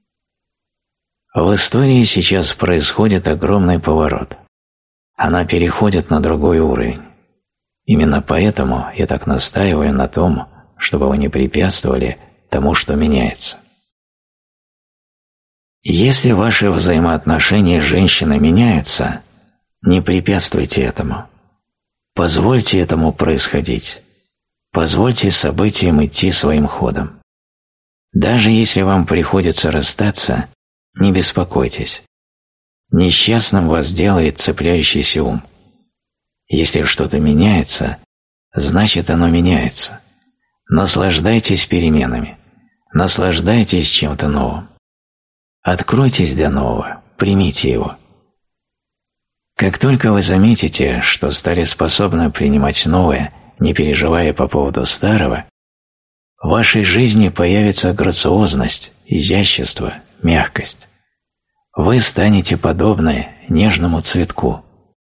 В истории сейчас происходит огромный поворот. Она переходит на другой уровень. Именно поэтому я так настаиваю на том, чтобы вы не препятствовали тому, что меняется. Если ваши взаимоотношения с женщиной меняются, не препятствуйте этому. Позвольте этому происходить. Позвольте событиям идти своим ходом. Даже если вам приходится расстаться, не беспокойтесь. Несчастным вас делает цепляющийся ум. Если что-то меняется, значит оно меняется. Наслаждайтесь переменами. Наслаждайтесь чем-то новым. Откройтесь для нового, примите его. Как только вы заметите, что стали способны принимать новое, не переживая по поводу старого, в вашей жизни появится грациозность, изящество, мягкость. Вы станете подобны нежному цветку.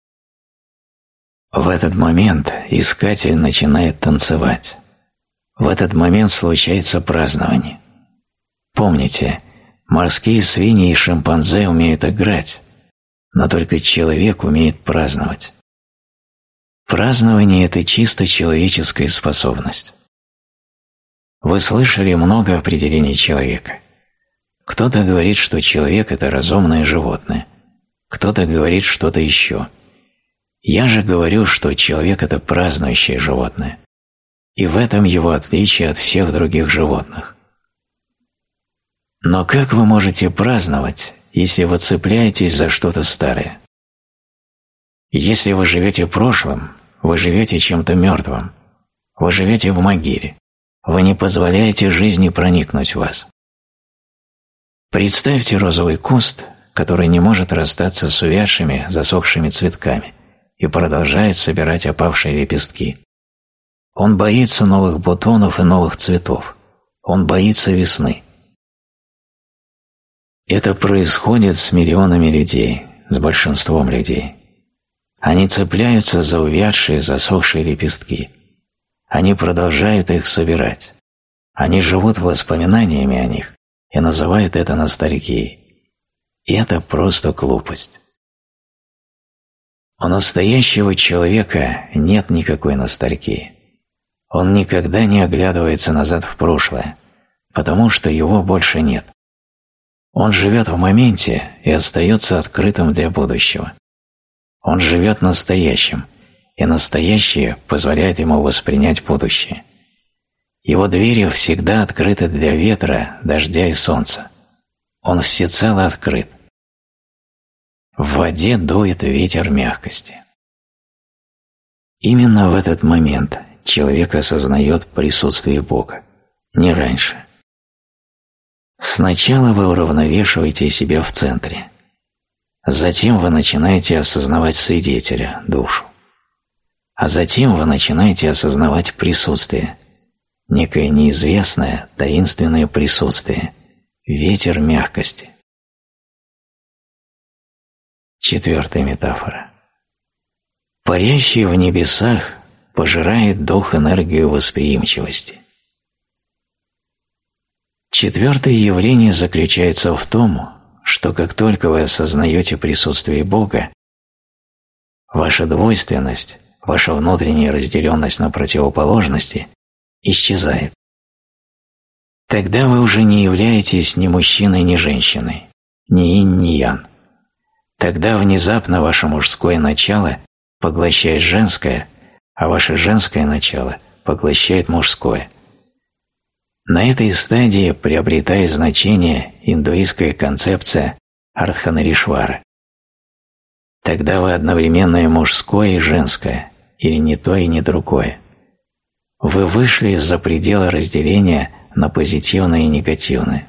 В этот момент искатель начинает танцевать. В этот момент случается празднование. Помните, морские свиньи и шимпанзе умеют играть, но только человек умеет праздновать. Празднование – это чисто человеческая способность. Вы слышали много определений человека. Кто-то говорит, что человек – это разумное животное. Кто-то говорит что-то еще. Я же говорю, что человек – это празднующее животное. И в этом его отличие от всех других животных. Но как вы можете праздновать, если вы цепляетесь за что-то старое? Если вы живете прошлым, вы живете чем-то мертвым, Вы живете в могиле. Вы не позволяете жизни проникнуть в вас. Представьте розовый куст, который не может расстаться с увядшими, засохшими цветками и продолжает собирать опавшие лепестки. Он боится новых бутонов и новых цветов. Он боится весны. Это происходит с миллионами людей, с большинством людей. Они цепляются за увядшие, засохшие лепестки. Они продолжают их собирать. Они живут воспоминаниями о них и называют это ностальгией. И это просто глупость. У настоящего человека нет никакой ностальгии. Он никогда не оглядывается назад в прошлое, потому что его больше нет. Он живет в моменте и остается открытым для будущего. Он живет настоящим, и настоящее позволяет ему воспринять будущее. Его двери всегда открыты для ветра, дождя и солнца. Он всецело открыт. В воде дует ветер мягкости. Именно в этот момент человек осознает присутствие Бога, не раньше. Сначала вы уравновешиваете себя в центре. Затем вы начинаете осознавать свидетеля, душу. А затем вы начинаете осознавать присутствие, некое неизвестное, таинственное присутствие, ветер мягкости. Четвертая метафора. Парящий в небесах пожирает дух энергию восприимчивости. Четвертое явление заключается в том, что как только вы осознаете присутствие Бога, ваша двойственность, ваша внутренняя разделенность на противоположности исчезает. Тогда вы уже не являетесь ни мужчиной, ни женщиной, ни инь, ни ян. Тогда внезапно ваше мужское начало поглощает женское, а ваше женское начало поглощает мужское. На этой стадии приобретает значение индуистская концепция Ардханаришвара. Тогда вы одновременно и мужское, и женское, или не то и не другое. Вы вышли из-за предела разделения на позитивное и негативное.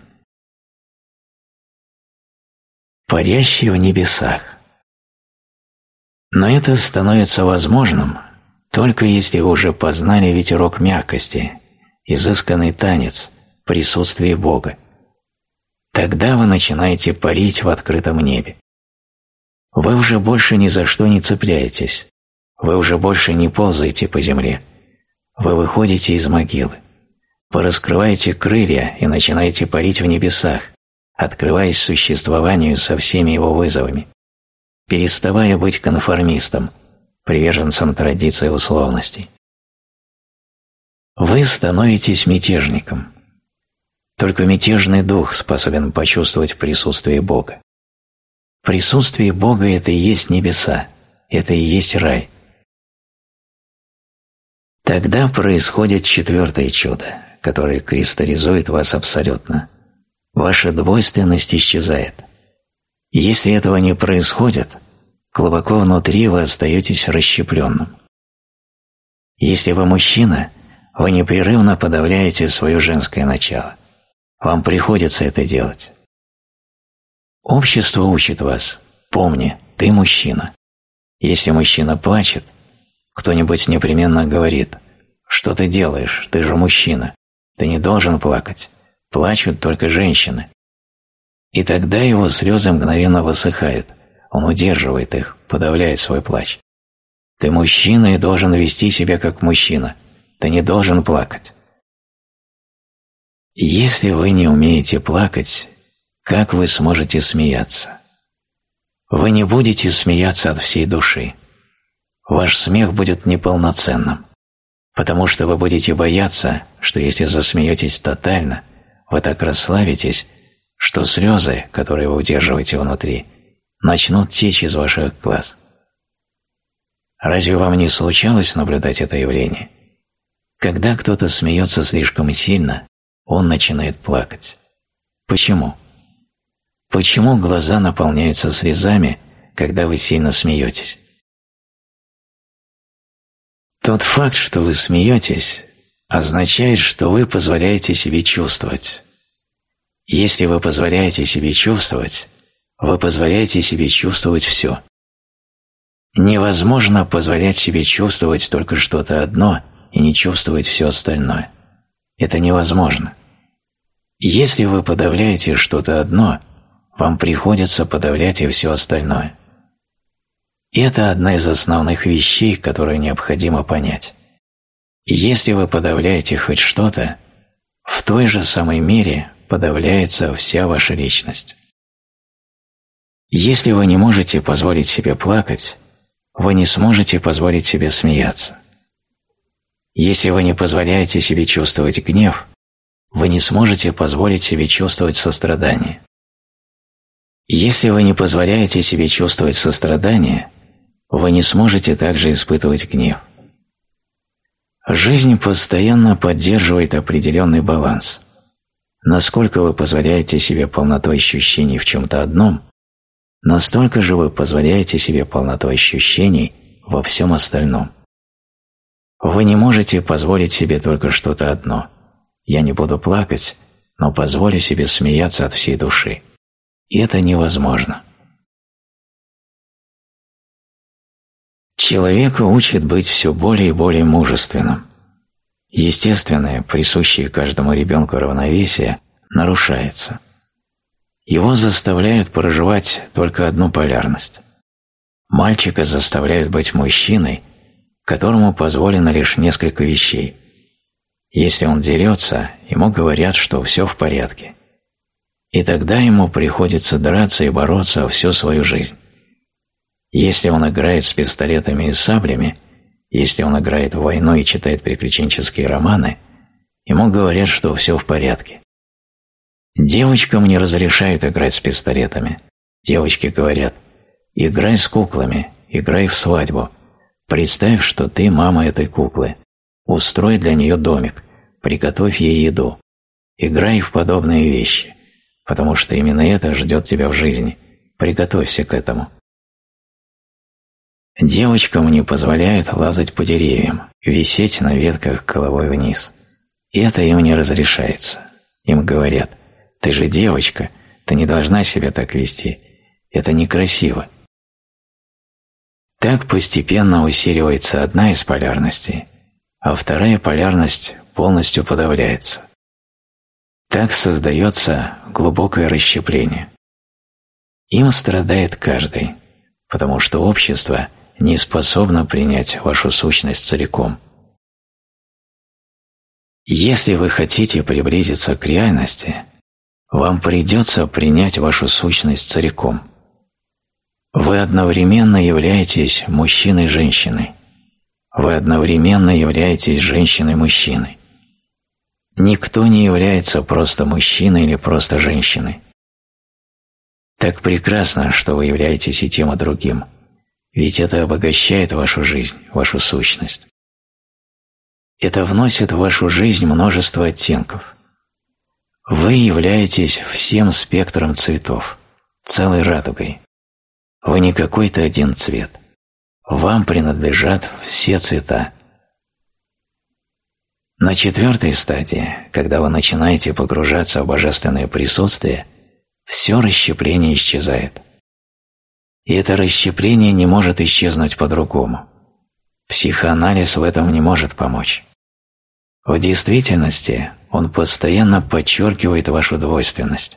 Парящий в небесах. Но это становится возможным только если вы уже познали ветерок мягкости, изысканный танец, присутствие Бога. Тогда вы начинаете парить в открытом небе. Вы уже больше ни за что не цепляетесь, вы уже больше не ползаете по земле. Вы выходите из могилы. Вы раскрываете крылья и начинаете парить в небесах, открываясь существованию со всеми его вызовами, переставая быть конформистом, приверженцем традиций и условностей. Вы становитесь мятежником. Только мятежный дух способен почувствовать присутствие Бога. Присутствие Бога – это и есть небеса, это и есть рай. Тогда происходит четвертое чудо, которое кристаллизует вас абсолютно. Ваша двойственность исчезает. Если этого не происходит, глубоко внутри вы остаетесь расщепленным. Если вы мужчина, вы непрерывно подавляете свое женское начало. Вам приходится это делать. Общество учит вас: помни, ты мужчина. Если мужчина плачет, кто-нибудь непременно говорит: что ты делаешь, ты же мужчина, ты не должен плакать, плачут только женщины. И тогда его слезы мгновенно высыхают, он удерживает их, подавляет свой плач. Ты мужчина и должен вести себя как мужчина, ты не должен плакать. Если вы не умеете плакать, как вы сможете смеяться? Вы не будете смеяться от всей души. Ваш смех будет неполноценным, потому что вы будете бояться, что если засмеетесь тотально, вы так расслабитесь, что слезы, которые вы удерживаете внутри, начнут течь из ваших глаз. Разве вам не случалось наблюдать это явление? Когда кто-то смеется слишком сильно, он начинает плакать. Почему? Почему глаза наполняются слезами, когда вы сильно смеетесь? Тот факт, что вы смеетесь, означает, что вы позволяете себе чувствовать. Если вы позволяете себе чувствовать, вы позволяете себе чувствовать все. Невозможно позволять себе чувствовать только что-то одно и не чувствовать все остальное. Это невозможно. Если вы подавляете что-то одно, вам приходится подавлять и все остальное. И это одна из основных вещей, которые необходимо понять. Если вы подавляете хоть что-то, в той же самой мере подавляется вся ваша личность. Если вы не можете позволить себе плакать, вы не сможете позволить себе смеяться. Если вы не позволяете себе чувствовать гнев, вы не сможете позволить себе чувствовать сострадание. Если вы не позволяете себе чувствовать сострадание, вы не сможете также испытывать гнев. Жизнь постоянно поддерживает определенный баланс. Насколько вы позволяете себе полноту ощущений в чем-то одном, настолько же вы позволяете себе полноту ощущений во всем остальном. Вы не можете позволить себе только что-то одно. Я не буду плакать, но позволю себе смеяться от всей души. И это невозможно. Человека учит быть все более и более мужественным. Естественное, присущее каждому ребенку равновесие, нарушается. Его заставляют проживать только одну полярность. Мальчика заставляют быть мужчиной, которому позволено лишь несколько вещей. Если он дерется, ему говорят, что все в порядке. И тогда ему приходится драться и бороться всю свою жизнь. Если он играет с пистолетами и саблями, если он играет в войну и читает приключенческие романы, ему говорят, что все в порядке. Девочкам не разрешают играть с пистолетами. Девочки говорят: играй с куклами, играй в свадьбу. Представь, что ты мама этой куклы. Устрой для нее домик, приготовь ей еду. Играй в подобные вещи, потому что именно это ждет тебя в жизни. Приготовься к этому. Девочкам не позволяют лазать по деревьям, висеть на ветках головой вниз. И это им не разрешается. Им говорят: ты же девочка, ты не должна себя так вести. Это некрасиво. Так постепенно усиливается одна из полярностей, а вторая полярность полностью подавляется. Так создается глубокое расщепление. Им страдает каждый, потому что общество не способно принять вашу сущность целиком. Если вы хотите приблизиться к реальности, вам придется принять вашу сущность целиком. Вы одновременно являетесь мужчиной-женщиной. Вы одновременно являетесь женщиной-мужчиной. Никто не является просто мужчиной или просто женщиной. Так прекрасно, что вы являетесь и тем, и другим, ведь это обогащает вашу жизнь, вашу сущность. Это вносит в вашу жизнь множество оттенков. Вы являетесь всем спектром цветов, целой радугой. Вы не какой-то один цвет. Вам принадлежат все цвета. На четвертой стадии, когда вы начинаете погружаться в божественное присутствие, все расщепление исчезает. И это расщепление не может исчезнуть по-другому. Психоанализ в этом не может помочь. В действительности он постоянно подчеркивает вашу двойственность.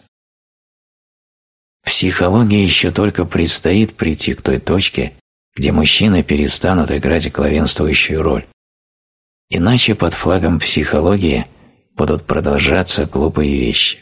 Психологии еще только предстоит прийти к той точке, где мужчины перестанут играть главенствующую роль. Иначе под флагом психологии будут продолжаться глупые вещи.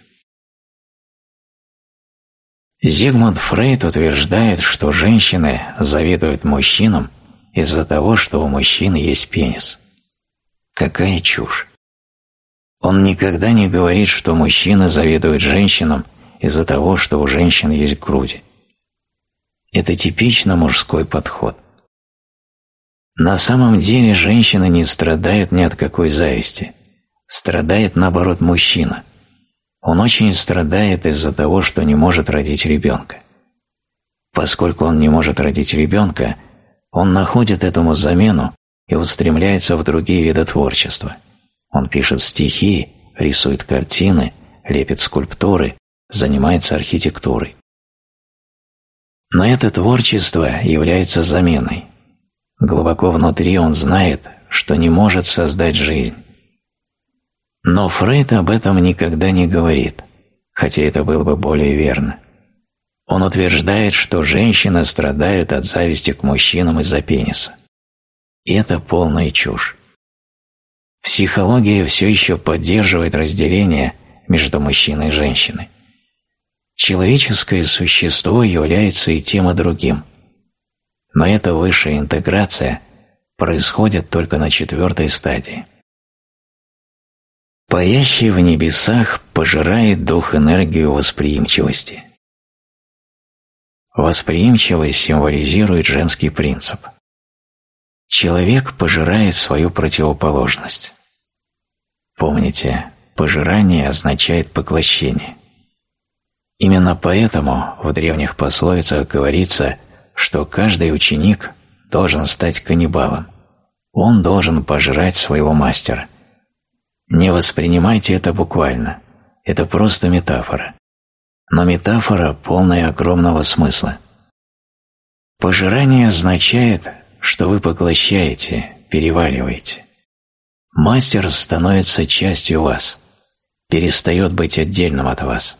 Зигмунд Фрейд утверждает, что женщины завидуют мужчинам из-за того, что у мужчин есть пенис. Какая чушь! Он никогда не говорит, что мужчины завидуют женщинам из-за того, что у женщин есть груди. Это типично мужской подход. На самом деле женщины не страдают ни от какой зависти. Страдает, наоборот, мужчина. Он очень страдает из-за того, что не может родить ребенка. Поскольку он не может родить ребенка, он находит этому замену и устремляется в другие виды творчества. Он пишет стихи, рисует картины, лепит скульптуры, занимается архитектурой. Но это творчество является заменой. Глубоко внутри он знает, что не может создать жизнь. Но Фрейд об этом никогда не говорит, хотя это было бы более верно. Он утверждает, что женщины страдают от зависти к мужчинам из-за пениса. И это полная чушь. Психология все еще поддерживает разделение между мужчиной и женщиной. Человеческое существо является и тем, и другим. Но эта высшая интеграция происходит только на 4-й стадии. Парящий в небесах пожирает дух энергию восприимчивости. Восприимчивость символизирует женский принцип. Человек пожирает свою противоположность. Помните, пожирание означает поглощение. Именно поэтому в древних пословицах говорится, что каждый ученик должен стать каннибалом. Он должен пожрать своего мастера. Не воспринимайте это буквально. Это просто метафора. Но метафора, полная огромного смысла. Пожирание означает, что вы поглощаете, перевариваете. Мастер становится частью вас, перестает быть отдельным от вас.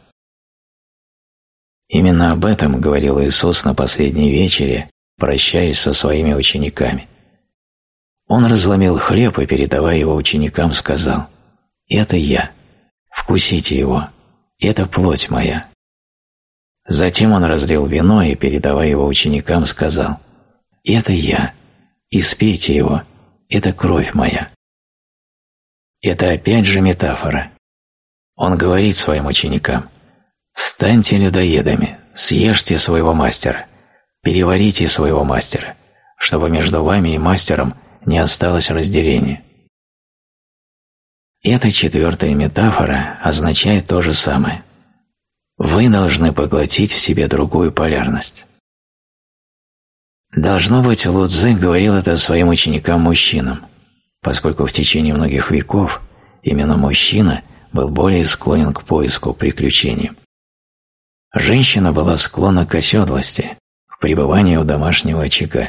Именно об этом говорил Иисус на последней вечере, прощаясь со своими учениками. Он разломил хлеб и, передавая его ученикам, сказал: «Это я, вкусите его, это плоть моя». Затем он разлил вино и, передавая его ученикам, сказал: «Это я, испейте его, это кровь моя». Это опять же метафора. Он говорит своим ученикам: «Станьте людоедами, съешьте своего мастера, переварите своего мастера, чтобы между вами и мастером не осталось разделения». Эта 4-я метафора означает то же самое. Вы должны поглотить в себе другую полярность. Должно быть, Лу Цзы говорил это своим ученикам-мужчинам, поскольку в течение многих веков именно мужчина был более склонен к поиску приключений. Женщина была склонна к оседлости, к пребыванию у домашнего очага.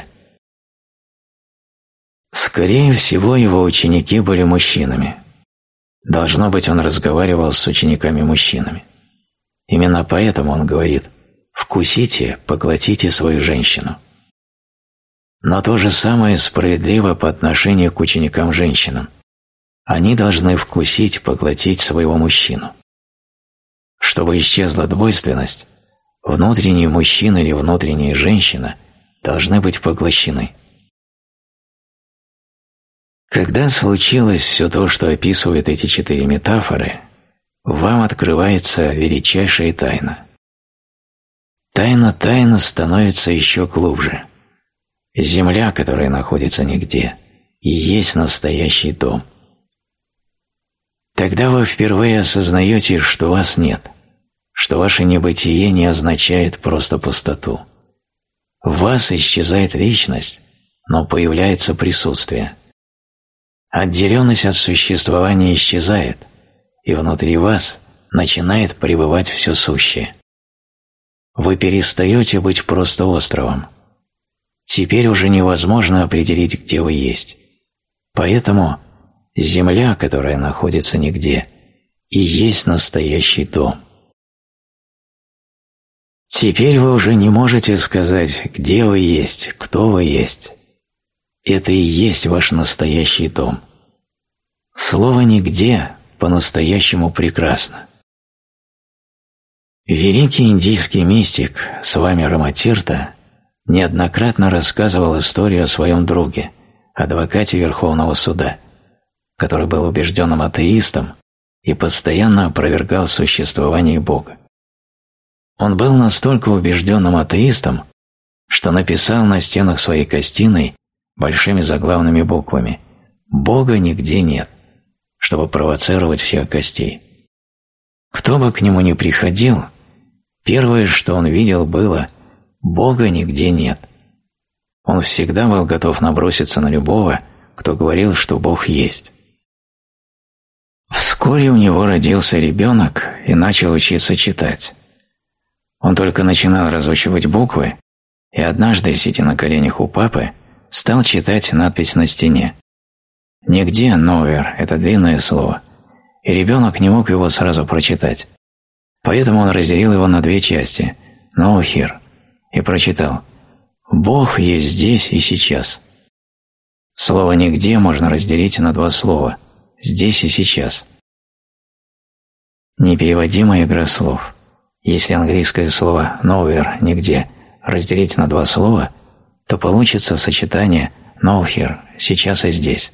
Скорее всего, его ученики были мужчинами. Должно быть, он разговаривал с учениками-мужчинами. Именно поэтому он говорит: «Вкусите, поглотите свою женщину». Но то же самое справедливо по отношению к ученикам-женщинам. Они должны вкусить, поглотить своего мужчину. Чтобы исчезла двойственность, внутренний мужчина или внутренняя женщина должны быть поглощены. Когда случилось все то, что описывают эти 4 метафоры, вам открывается величайшая тайна. Тайна становится еще глубже. Земля, которая находится нигде, и есть настоящий дом. Тогда вы впервые осознаете, что вас нет, что ваше небытие не означает просто пустоту. В вас исчезает личность, но появляется присутствие. Отделенность от существования исчезает, и внутри вас начинает пребывать все сущее. Вы перестаете быть просто островом. Теперь уже невозможно определить, где вы есть. Поэтому земля, которая находится нигде, и есть настоящий дом. Теперь вы уже не можете сказать, где вы есть, кто вы есть. Это и есть ваш настоящий дом. Слово «нигде» по-настоящему прекрасно. Великий индийский мистик Свами Раматирта неоднократно рассказывал историю о своем друге, адвокате Верховного суда, который был убежденным атеистом и постоянно опровергал существование Бога. Он был настолько убежденным атеистом, что написал на стенах своей гостиной большими заглавными буквами «Бога нигде нет», чтобы провоцировать всех гостей. Кто бы к нему ни приходил, первое, что он видел, было «Бога нигде нет». Он всегда был готов наброситься на любого, кто говорил, что Бог есть. Вскоре у него родился ребенок и начал учиться читать. Он только начинал разучивать буквы, и однажды, сидя на коленях у папы, стал читать надпись на стене. Нигде «nowhere» – это длинное слово, и ребенок не мог его сразу прочитать. Поэтому он разделил его на две части – «no here» и прочитал «Бог есть здесь и сейчас». Слово «нигде» можно разделить на два слова – «здесь и сейчас». Непереводимая игра слов. Если английское слово «nowhere» – «нигде» разделить на два слова, то получится сочетание «no here» – «сейчас и здесь».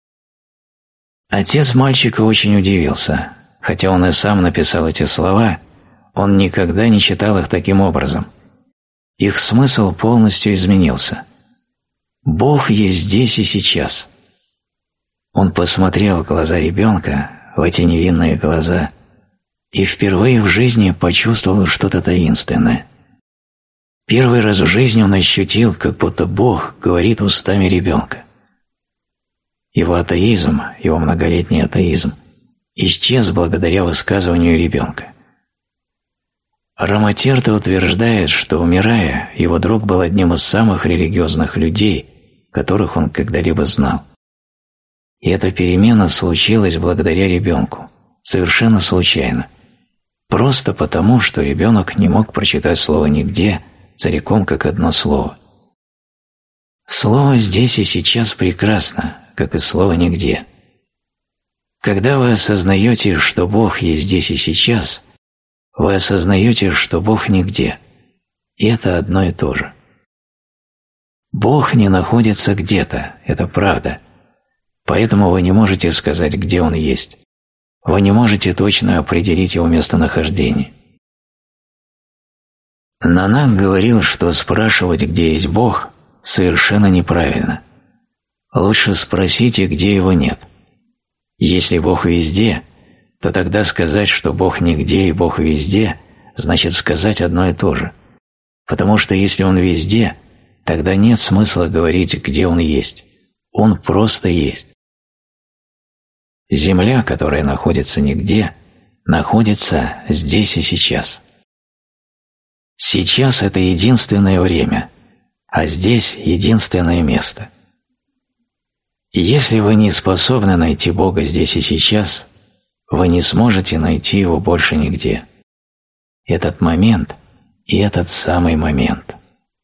Отец мальчика очень удивился. Хотя он и сам написал эти слова, он никогда не читал их таким образом. Их смысл полностью изменился. Бог есть здесь и сейчас. Он посмотрел в глаза ребенка, в эти невинные глаза, и впервые в жизни почувствовал что-то таинственное. Первый раз в жизни он ощутил, как будто Бог говорит устами ребенка. Его атеизм, его многолетний атеизм, исчез благодаря высказыванию ребенка. Раматирта утверждает, что, умирая, его друг был одним из самых религиозных людей, которых он когда-либо знал. И эта перемена случилась благодаря ребенку, совершенно случайно, просто потому, что ребенок не мог прочитать слово «нигде» целиком как одно слово. Слово «здесь и сейчас» прекрасно, как и слово «нигде». Когда вы осознаете, что Бог есть здесь и сейчас, вы осознаете, что Бог нигде, и это одно и то же. Бог не находится где-то, это правда, поэтому вы не можете сказать, где Он есть. Вы не можете точно определить Его местонахождение. Нанак говорил, что спрашивать, где есть Бог, совершенно неправильно. Лучше спросите, где Его нет. Если Бог везде, то тогда сказать, что Бог нигде и Бог везде, значит сказать одно и то же. Потому что если Он везде, тогда нет смысла говорить, где Он есть. Он просто есть. Земля, которая находится нигде, находится здесь и сейчас. Сейчас – это единственное время, а здесь – единственное место. И если вы не способны найти Бога здесь и сейчас, вы не сможете найти Его больше нигде. Этот момент и этот самый момент.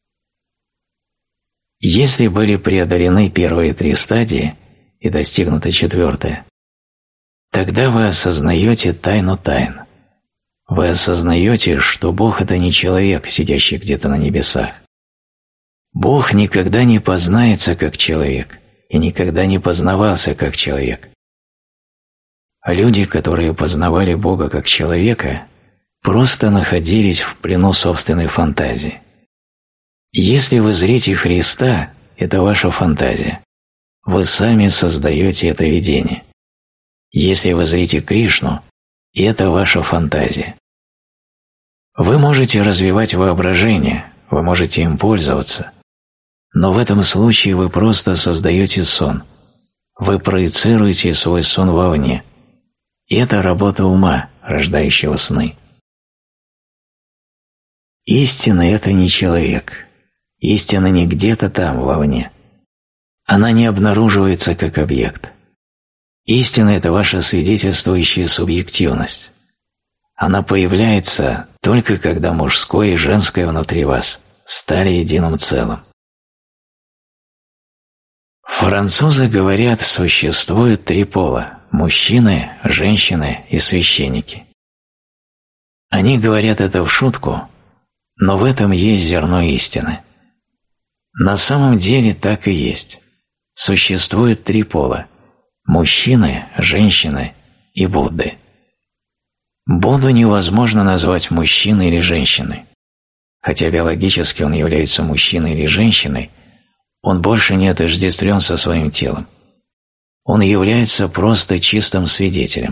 Если были преодолены первые три стадии и достигнута четвертая, тогда вы осознаете тайну тайн. Вы осознаете, что Бог – это не человек, сидящий где-то на небесах. Бог никогда не познается как человек и никогда не познавался как человек. Люди, которые познавали Бога как человека, просто находились в плену собственной фантазии. Если вы зрите Христа, это ваша фантазия. Вы сами создаете это видение. Если вы зрите Кришну, это ваша фантазия. Вы можете развивать воображение, вы можете им пользоваться, но в этом случае вы просто создаете сон. Вы проецируете свой сон вовне. И это работа ума, рождающего сны. Истина – это не человек. Истина не где-то там, вовне. Она не обнаруживается как объект. Истина – это ваша свидетельствующая субъективность. Она появляется только когда мужское и женское внутри вас стали единым целым. Французы говорят, существует три пола – мужчины, женщины и священники. Они говорят это в шутку, но в этом есть зерно истины. На самом деле так и есть. Существует три пола – мужчины, женщины и Будды. Будду невозможно назвать мужчиной или женщиной. Хотя биологически он является мужчиной или женщиной, он больше не отождествлен со своим телом. Он является просто чистым свидетелем.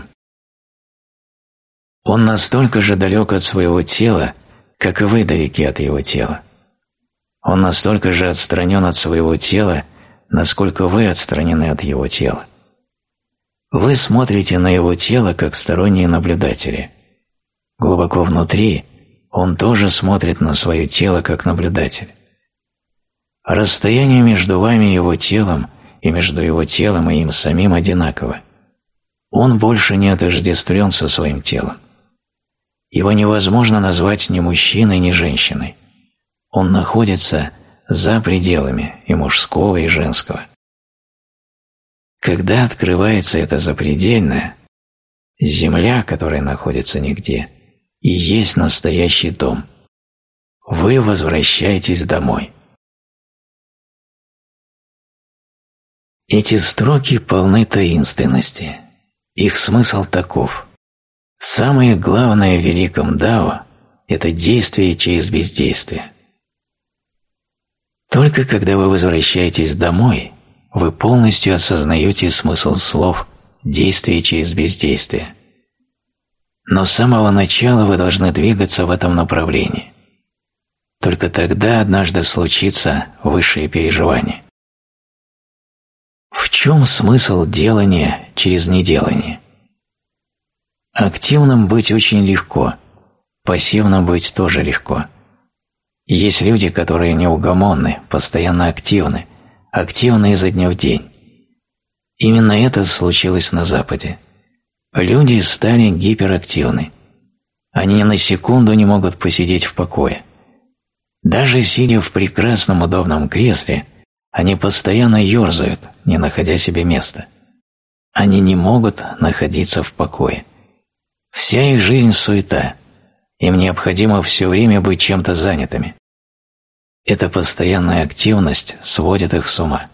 Он настолько же далек от своего тела, как и вы далеки от его тела. Он настолько же отстранен от своего тела, насколько вы отстранены от его тела. Вы смотрите на его тело как сторонние наблюдатели. Глубоко внутри он тоже смотрит на свое тело как наблюдатель. Расстояние между вами и его телом, и между его телом и им самим одинаково. Он больше не отождествлен со своим телом. Его невозможно назвать ни мужчиной, ни женщиной. Он находится за пределами и мужского, и женского. Когда открывается это запредельное, земля, которая находится нигде, и есть настоящий дом. Вы возвращаетесь домой. Эти строки полны таинственности. Их смысл таков. Самое главное в великом Дао – это действие через бездействие. Только когда вы возвращаетесь домой, вы полностью осознаете смысл слов «действие через бездействие». Но с самого начала вы должны двигаться в этом направлении. Только тогда однажды случится высшее переживание. В чем смысл делания через неделание? Активным быть очень легко, пассивным быть тоже легко. Есть люди, которые неугомонны, постоянно активны изо дня в день. Именно это случилось на Западе. Люди стали гиперактивны. Они ни на секунду не могут посидеть в покое. Даже сидя в прекрасном удобном кресле, они постоянно ерзают, не находя себе места. Они не могут находиться в покое. Вся их жизнь суета. Им необходимо все время быть чем-то занятыми. Эта постоянная активность сводит их с ума.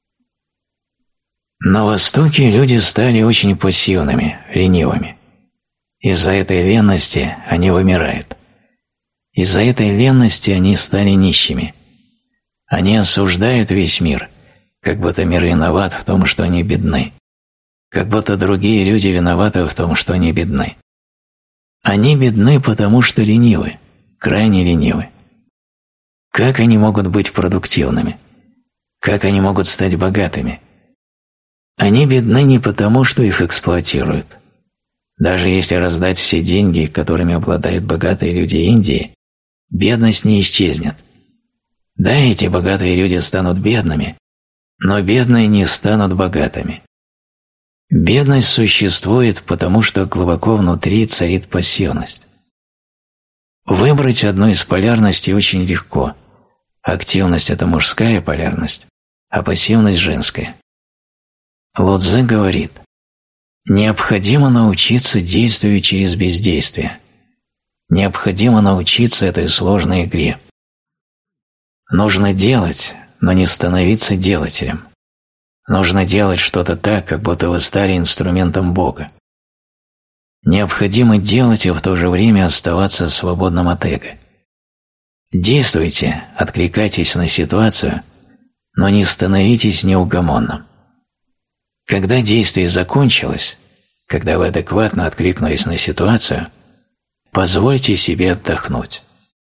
На Востоке люди стали очень пассивными, ленивыми. Из-за этой ленности они вымирают. Из-за этой ленности они стали нищими. Они осуждают весь мир, как будто мир виноват в том, что они бедны. Как будто другие люди виноваты в том, что они бедны. Они бедны, потому что ленивы, крайне ленивы. Как они могут быть продуктивными? Как они могут стать богатыми? Они бедны не потому, что их эксплуатируют. Даже если раздать все деньги, которыми обладают богатые люди Индии, бедность не исчезнет. Да, эти богатые люди станут бедными, но бедные не станут богатыми. Бедность существует, потому что глубоко внутри царит пассивность. Выбрать одну из полярностей очень легко. Активность – это мужская полярность, а пассивность – женская. Ло Цзэ говорит: необходимо научиться действию через бездействие. Необходимо научиться этой сложной игре. Нужно делать, но не становиться делателем. Нужно делать что-то так, как будто вы стали инструментом Бога. Необходимо делать и в то же время оставаться свободным от эго. Действуйте, откликайтесь на ситуацию, но не становитесь неугомонным. Когда действие закончилось, когда вы адекватно откликнулись на ситуацию, позвольте себе отдохнуть.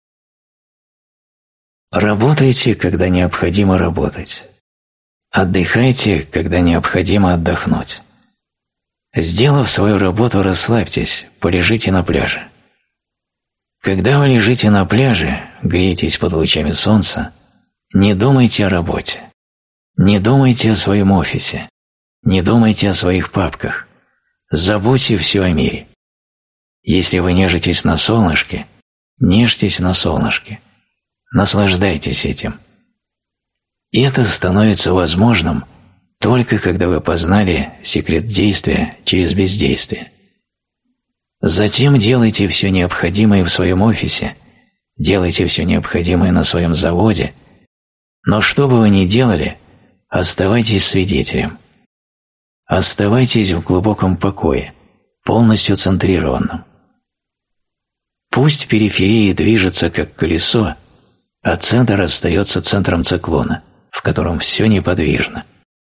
Работайте, когда необходимо работать. Отдыхайте, когда необходимо отдохнуть. Сделав свою работу, расслабьтесь, полежите на пляже. Когда вы лежите на пляже, греетесь под лучами солнца, не думайте о работе, не думайте о своем офисе, не думайте о своих папках, забудьте все о мире. Если вы нежитесь на солнышке, нежьтесь на солнышке, наслаждайтесь этим. И это становится возможным только когда вы познали секрет действия через бездействие. Затем делайте все необходимое в своем офисе, делайте все необходимое на своем заводе, но что бы вы ни делали, оставайтесь свидетелем. Оставайтесь в глубоком покое, полностью центрированном. Пусть периферия движется как колесо, а центр остается центром циклона, в котором все неподвижно.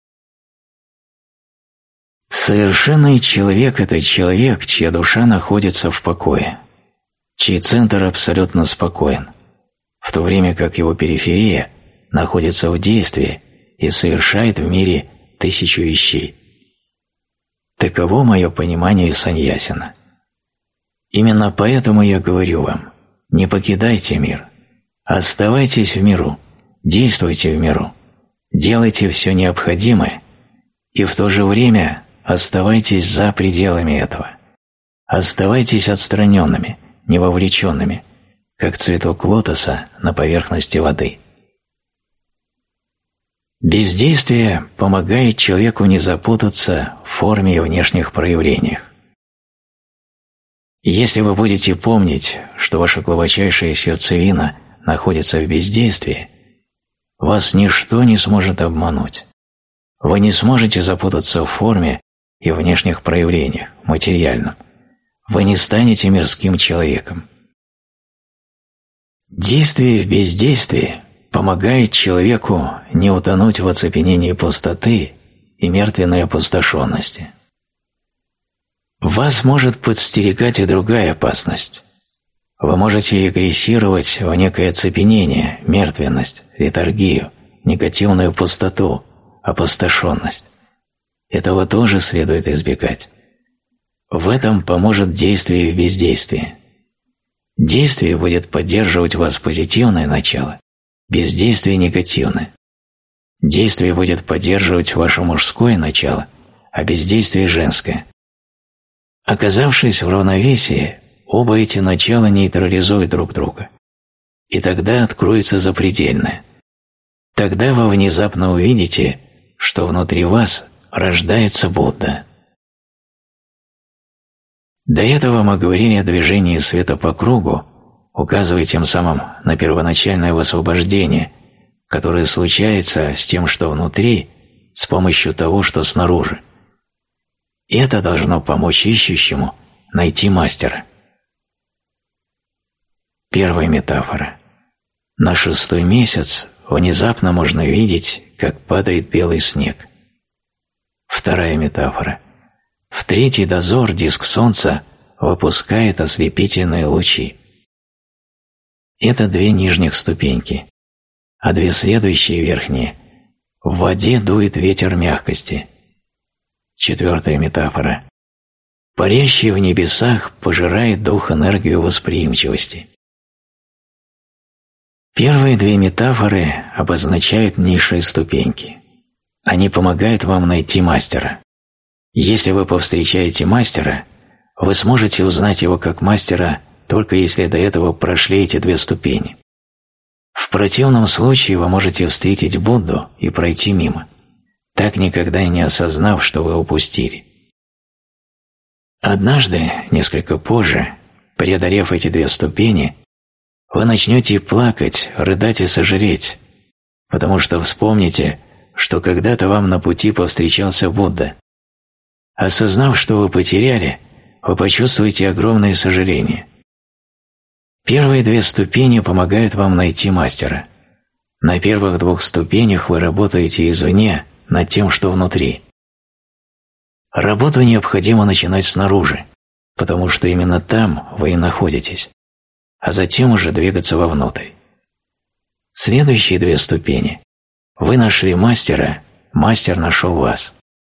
Совершенный человек – это человек, чья душа находится в покое, чей центр абсолютно спокоен, в то время как его периферия находится в действии и совершает в мире 1000 вещей. Таково мое понимание саньясина. Именно поэтому я говорю вам, не покидайте мир, оставайтесь в миру, действуйте в миру, делайте все необходимое и в то же время оставайтесь за пределами этого. Оставайтесь отстраненными, невовлеченными, как цветок лотоса на поверхности воды. Бездействие помогает человеку не запутаться в форме и внешних проявлениях. Если вы будете помнить, что ваша глубочайшая сердцевина находится в бездействии, вас ничто не сможет обмануть. Вы не сможете запутаться в форме и внешних проявлениях, материальном. Вы не станете мирским человеком. Действие в бездействии помогает человеку не утонуть в оцепенении пустоты и мертвенной опустошенности. Вас может подстерегать и другая опасность. Вы можете регрессировать в некое оцепенение, мертвенность, летаргию, негативную пустоту, опустошенность. Этого тоже следует избегать. В этом поможет действие в бездействии. Действие будет поддерживать в вас позитивное начало, бездействие – негативное. Действие будет поддерживать ваше мужское начало, а бездействие – женское. Оказавшись в равновесии, оба эти начала нейтрализуют друг друга. И тогда откроется запредельное. Тогда вы внезапно увидите, что внутри вас рождается Будда. До этого мы говорили о движении света по кругу, указывая тем самым на первоначальное высвобождение, которое случается с тем, что внутри, с помощью того, что снаружи. И это должно помочь ищущему найти мастера. Первая метафора. На 6-й месяц внезапно можно видеть, как падает белый снег. Вторая метафора. В 3-й дозор диск Солнца выпускает ослепительные лучи. Это 2 нижних ступеньки, а 2 следующие верхние – в воде дует ветер мягкости. 4-я метафора. Парящий в небесах пожирает дух энергию восприимчивости. Первые 2 метафоры обозначают низшие ступеньки. Они помогают вам найти мастера. Если вы повстречаете мастера, вы сможете узнать его как мастера, только если до этого прошли эти 2 ступени. В противном случае вы можете встретить Будду и пройти мимо, так никогда и не осознав, что вы упустили. Однажды, несколько позже, преодолев эти 2 ступени, вы начнете плакать, рыдать и сожалеть, потому что вспомните, что когда-то вам на пути повстречался Будда. Осознав, что вы потеряли, вы почувствуете огромное сожаление. Первые 2 ступени помогают вам найти мастера. На первых 2 ступенях вы работаете извне над тем, что внутри. Работу необходимо начинать снаружи, потому что именно там вы и находитесь, а затем уже двигаться вовнутрь. Следующие 2 ступени. Вы нашли мастера, мастер нашел вас.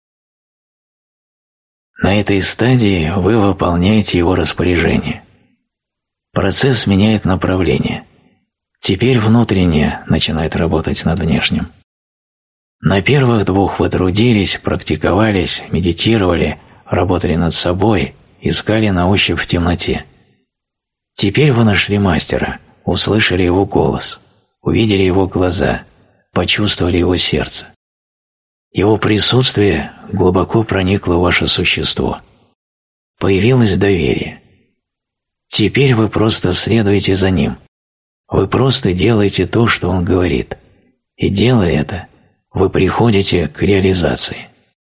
На этой стадии вы выполняете его распоряжение. Процесс меняет направление. Теперь внутреннее начинает работать над внешним. На первых 2 вы трудились, практиковались, медитировали, работали над собой, искали на ощупь в темноте. Теперь вы нашли мастера, услышали его голос, увидели его глаза, почувствовали его сердце. Его присутствие глубоко проникло в ваше существо. Появилось доверие. Теперь вы просто следуете за ним. Вы просто делаете то, что он говорит. И делая это, вы приходите к реализации.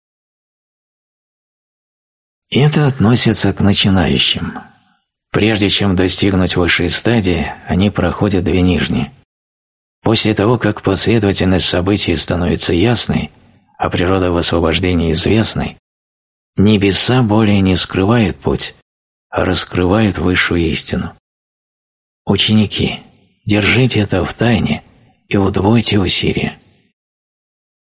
Это относится к начинающим. Прежде чем достигнуть высшей стадии, они проходят 2 нижние. После того, как последовательность событий становится ясной, а природа высвобождения известной, небеса более не скрывают путь, а раскрывают высшую истину. Ученики, держите это в тайне и удвойте усилия.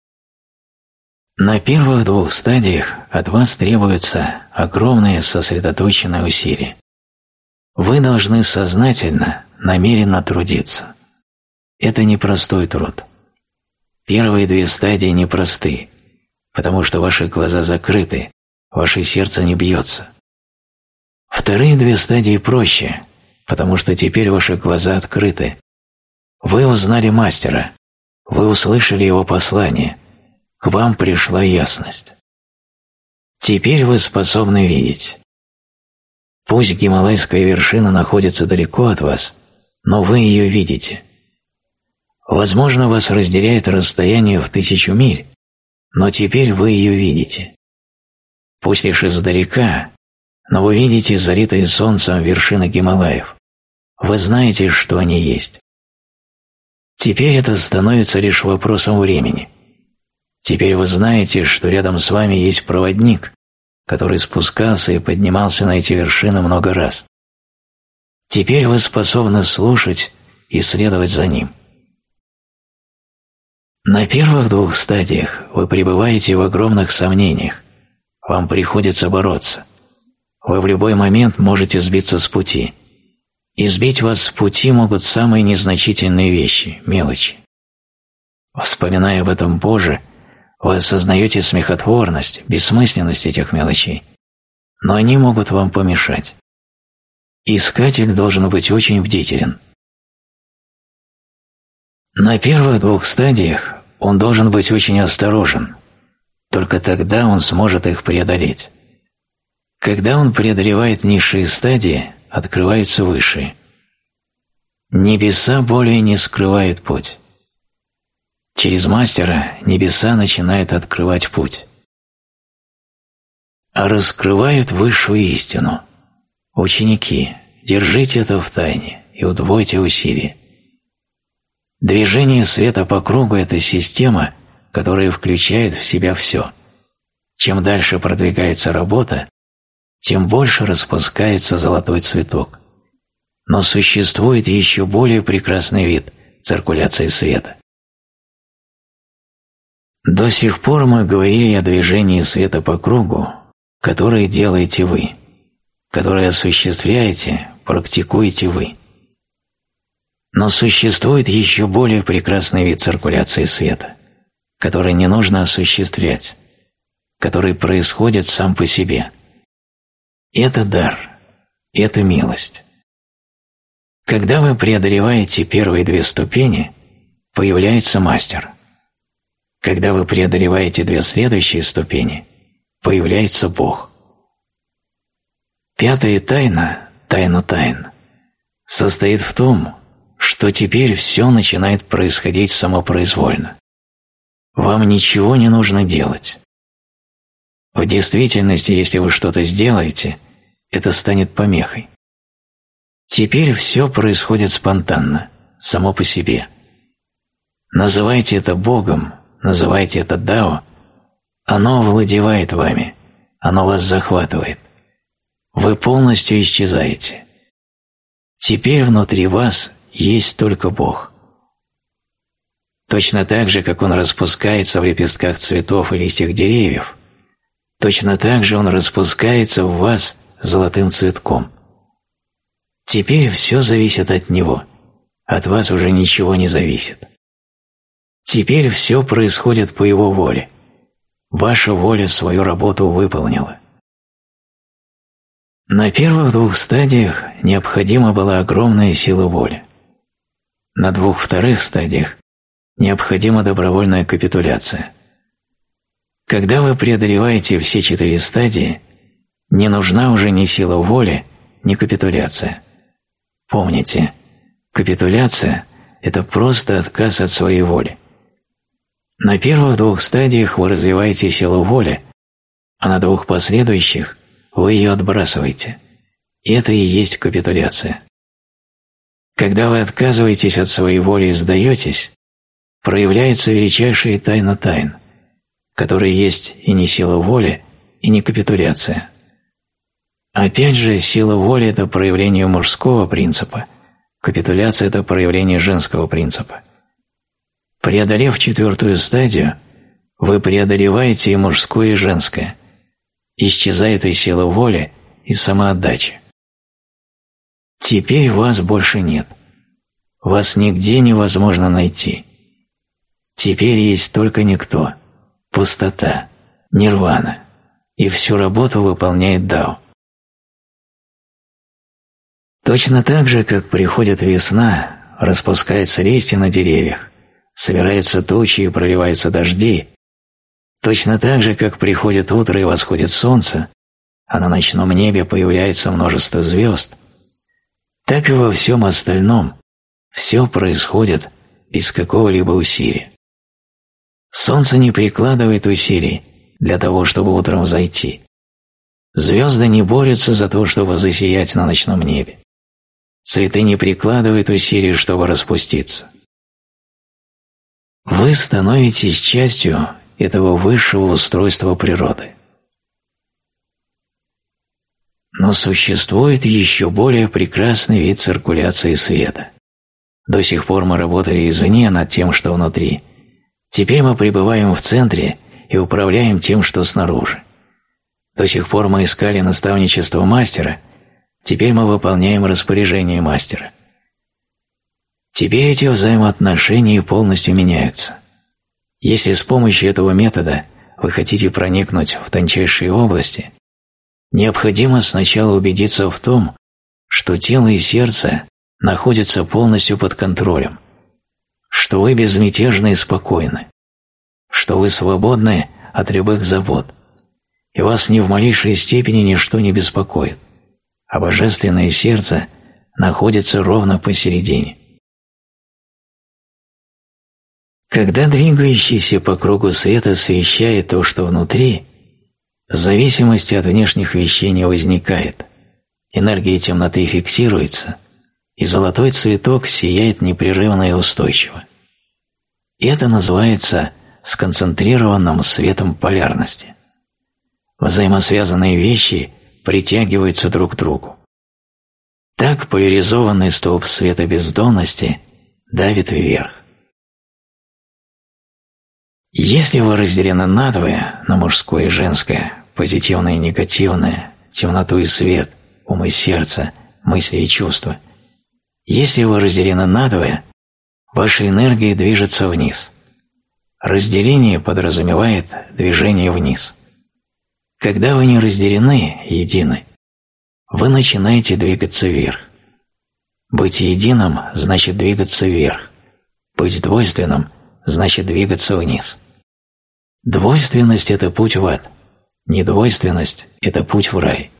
На первых двух стадиях от вас требуются огромные сосредоточенные усилия. Вы должны сознательно, намеренно трудиться. Это непростой труд. Первые две стадии непросты, потому что ваши глаза закрыты, ваше сердце не бьется. Вторые две стадии проще, потому что теперь ваши глаза открыты. Вы узнали мастера, вы услышали его послание, к вам пришла ясность. Теперь вы способны видеть. Пусть Гималайская вершина находится далеко от вас, но вы ее видите. Возможно, вас разделяет расстояние в 1000 миль, но теперь вы ее видите. Пусть лишь издалека, но вы видите залитые солнцем вершины Гималаев. Вы знаете, что они есть. Теперь это становится лишь вопросом времени. Теперь вы знаете, что рядом с вами есть проводник, который спускался и поднимался на эти вершины много раз. Теперь вы способны слушать и следовать за ним. На первых двух стадиях вы пребываете в огромных сомнениях. Вам приходится бороться. Вы в любой момент можете сбиться с пути. И сбить вас с пути могут самые незначительные вещи, мелочи. Вспоминая об этом позже, вы осознаете смехотворность, бессмысленность этих мелочей, но они могут вам помешать. Искатель должен быть очень бдителен. На первых двух стадиях он должен быть очень осторожен, только тогда он сможет их преодолеть. Когда он преодолевает низшие стадии, открываются высшие. Небеса более не скрывают путь. Через мастера небеса начинают открывать путь. А раскрывают высшую истину. Ученики, держите это в тайне и удвойте усилия. Движение света по кругу – это система, которая включает в себя все. Чем дальше продвигается работа, тем больше распускается золотой цветок. Но существует еще более прекрасный вид – циркуляции света. До сих пор мы говорили о движении света по кругу, которое делаете вы, которое осуществляете, практикуете вы. Но существует еще более прекрасный вид циркуляции света, который не нужно осуществлять, который происходит сам по себе. Это дар, это милость. Когда вы преодолеваете первые две ступени, появляется мастер. Когда вы преодолеваете две следующие ступени, появляется Бог. Пятая тайна, тайна тайн, состоит в том, что теперь все начинает происходить самопроизвольно. Вам ничего не нужно делать. В действительности, если вы что-то сделаете, это станет помехой. Теперь все происходит спонтанно, само по себе. Называйте это Богом, называйте это Дао, оно овладевает вами, оно вас захватывает. Вы полностью исчезаете. Теперь внутри вас есть только Бог. Точно так же, как Он распускается в лепестках цветов и листьях деревьев, точно так же Он распускается в вас золотым цветком. Теперь все зависит от Него, от вас уже ничего не зависит. Теперь все происходит по Его воле. Ваша воля свою работу выполнила. На первых двух стадиях необходима была огромная сила воли. На двух вторых стадиях необходима добровольная капитуляция. Когда вы преодолеваете все 4 стадии, не нужна уже ни сила воли, ни капитуляция. Помните, капитуляция – это просто отказ от своей воли. На первых 2 стадиях вы развиваете силу воли, а на 2 последующих вы ее отбрасываете. Это и есть капитуляция. Когда вы отказываетесь от своей воли и сдаетесь, проявляется величайшая тайна тайн, которая есть и не сила воли, и не капитуляция. Опять же, сила воли – это проявление мужского принципа, капитуляция – это проявление женского принципа. Преодолев 4-ю стадию, Вы преодолеваете и мужское, и женское. Исчезает и сила воли, и самоотдача. Теперь вас больше нет. Вас нигде невозможно найти. Теперь есть только никто, пустота, нирвана, и всю работу выполняет Дао. Точно так же, как приходит весна, распускаются листья на деревьях, собираются тучи и проливаются дожди, точно так же, как приходит утро и восходит солнце, а на ночном небе появляется множество звезд, так и во всем остальном все происходит без какого-либо усилия. Солнце не прикладывает усилий для того, чтобы утром взойти. Звезды не борются за то, чтобы засиять на ночном небе. Цветы не прикладывают усилий, чтобы распуститься. Вы становитесь частью этого высшего устройства природы. Но существует еще более прекрасный вид циркуляции света. До сих пор мы работали извне над тем, что внутри. Теперь мы пребываем в центре и управляем тем, что снаружи. До сих пор мы искали наставничество мастера, теперь мы выполняем распоряжение мастера. Теперь эти взаимоотношения полностью меняются. Если с помощью этого метода вы хотите проникнуть в тончайшие области, необходимо сначала убедиться в том, что тело и сердце находятся полностью под контролем, что вы безмятежны и спокойны, что вы свободны от любых забот, и вас ни в малейшей степени ничто не беспокоит, а божественное сердце находится ровно посередине. Когда двигающийся по кругу свет освещает то, что внутри, зависимости от внешних вещей не возникает, энергия темноты фиксируется, и золотой цветок сияет непрерывно и устойчиво. И это называется сконцентрированным светом полярности. Взаимосвязанные вещи притягиваются друг к другу. Так поляризованный столб света бездонности давит вверх. Если вы разделены надвое на мужское и женское, позитивное и негативное, темноту и свет, ум и сердце, мысли и чувства, если вы разделены надвое, ваша энергия движется вниз. Разделение подразумевает движение вниз. Когда вы не разделены, едины, вы начинаете двигаться вверх. Быть единым значит двигаться вверх. Быть двойственным значит двигаться вниз. Двойственность – это путь в ад. Недвойственность – это путь в рай.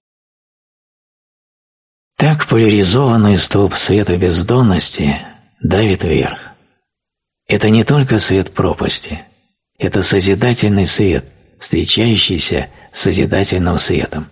Так поляризованный столб света бездонности давит вверх. Это не только свет пропасти, это созидательный свет, встречающийся с созидательным светом.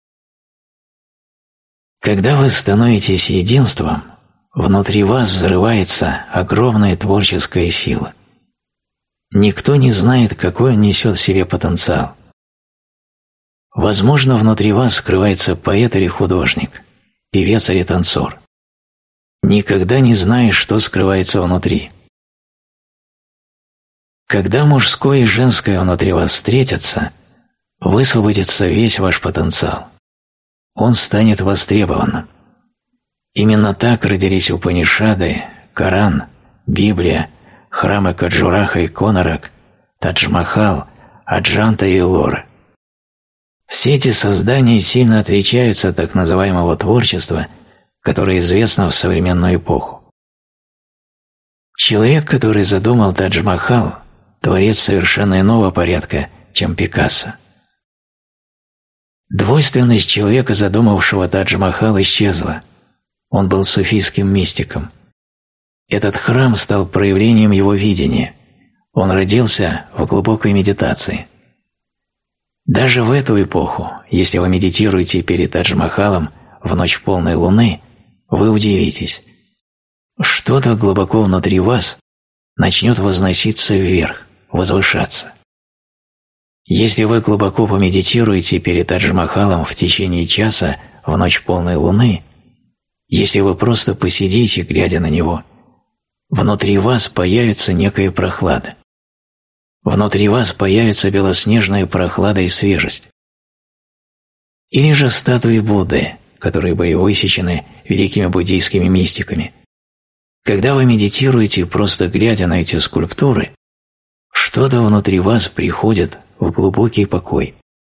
Когда вы становитесь единством, внутри вас взрывается огромная творческая сила. Никто не знает, какой он несет в себе потенциал. Возможно, внутри вас скрывается поэт или художник, певец или танцор. Никогда не знаешь, что скрывается внутри. Когда мужское и женское внутри вас встретятся, высвободится весь ваш потенциал. Он станет востребованным. Именно так родились Упанишады, Коран, Библия, храмы Каджураха и Конарак, Тадж-Махал, Аджанта и Эллора. Все эти создания сильно отличаются от так называемого творчества, которое известно в современную эпоху. Человек, который задумал Тадж-Махал, творец совершенно иного порядка, чем Пикассо. Двойственность человека, задумавшего Тадж-Махал, исчезла. Он был суфийским мистиком. Этот храм стал проявлением его видения. Он родился в глубокой медитации. Даже в эту эпоху, если вы медитируете перед Тадж-Махалом в ночь полной луны, вы удивитесь. Что-то глубоко внутри вас начнет возноситься вверх, возвышаться. Если вы глубоко помедитируете перед Тадж-Махалом в течение часа в ночь полной луны, если вы просто посидите, глядя на него, внутри вас появится некая прохлада. внутри вас появится белоснежная прохлада и свежесть. Или же статуи Будды, которые были высечены великими буддийскими мистиками. Когда вы медитируете, просто глядя на эти скульптуры, что-то внутри вас приходит в глубокий покой.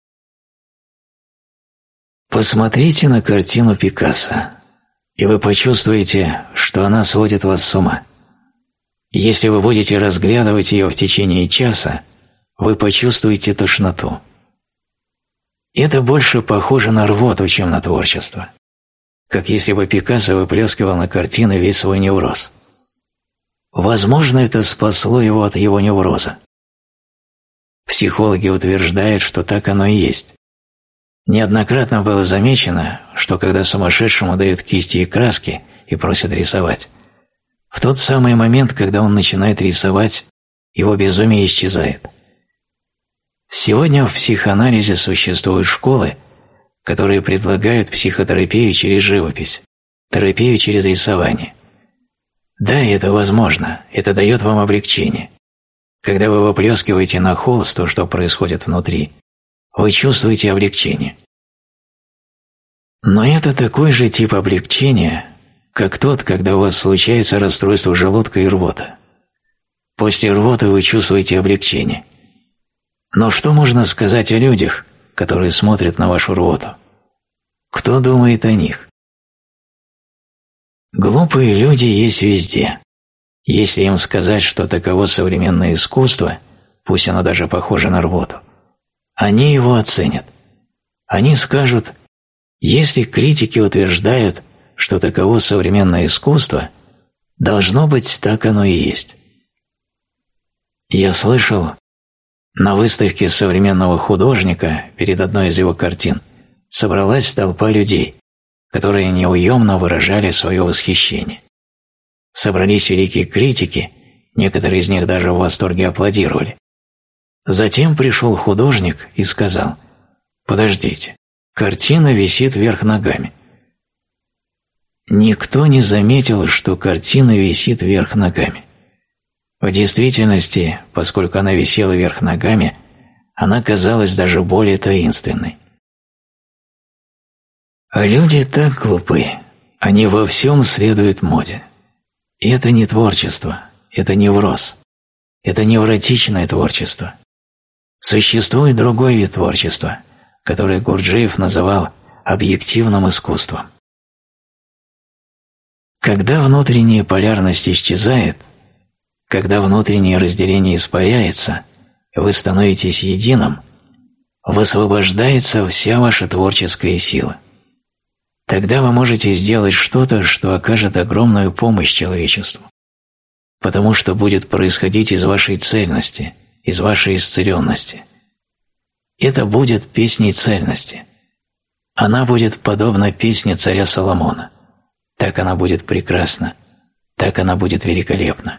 Посмотрите на картину Пикассо, и вы почувствуете, что она сводит вас с ума. Если вы будете разглядывать ее в течение часа, вы почувствуете тошноту. Это больше похоже на рвоту, чем на творчество. Как если бы Пикассо выплескивал на картины весь свой невроз. Возможно, это спасло его от его невроза. Психологи утверждают, что так оно и есть. Неоднократно было замечено, что когда сумасшедшему дают кисти и краски и просят рисовать, в тот самый момент, когда он начинает рисовать, его безумие исчезает. Сегодня в психоанализе существуют школы, которые предлагают психотерапию через живопись, терапию через рисование. Да, это возможно, это дает вам облегчение. Когда вы выплескиваете на холст то, что происходит внутри, вы чувствуете облегчение. Но это такой же тип облегчения, как тот, когда у вас случается расстройство желудка и рвота. После рвоты вы чувствуете облегчение. Но что можно сказать о людях, которые смотрят на вашу рвоту? Кто думает о них? Глупые люди есть везде. Если им сказать, что таково современное искусство, пусть оно даже похоже на рвоту, они его оценят. Они скажут, если критики утверждают, что таково современное искусство, должно быть, так оно и есть. Я слышал, на выставке современного художника перед одной из его картин собралась толпа людей, которые неуемно выражали свое восхищение. Собрались великие критики, некоторые из них даже в восторге аплодировали. Затем пришел художник и сказал: «Подождите, картина висит вверх ногами». Никто не заметил, что картина висит вверх ногами. В действительности, поскольку она висела вверх ногами, она казалась даже более таинственной. А люди так глупы, они во всем следуют моде. И это не творчество, это невроз, это невротичное творчество. Существует другой вид творчества, который Гурджиев называл объективным искусством. Когда внутренняя полярность исчезает, когда внутреннее разделение испаряется, вы становитесь единым, высвобождается вся ваша творческая сила. Тогда вы можете сделать что-то, что окажет огромную помощь человечеству, потому что будет происходить из вашей цельности, из вашей исцеленности. Это будет песней цельности. Она будет подобна песне царя Соломона. Так она будет прекрасна, так она будет великолепна.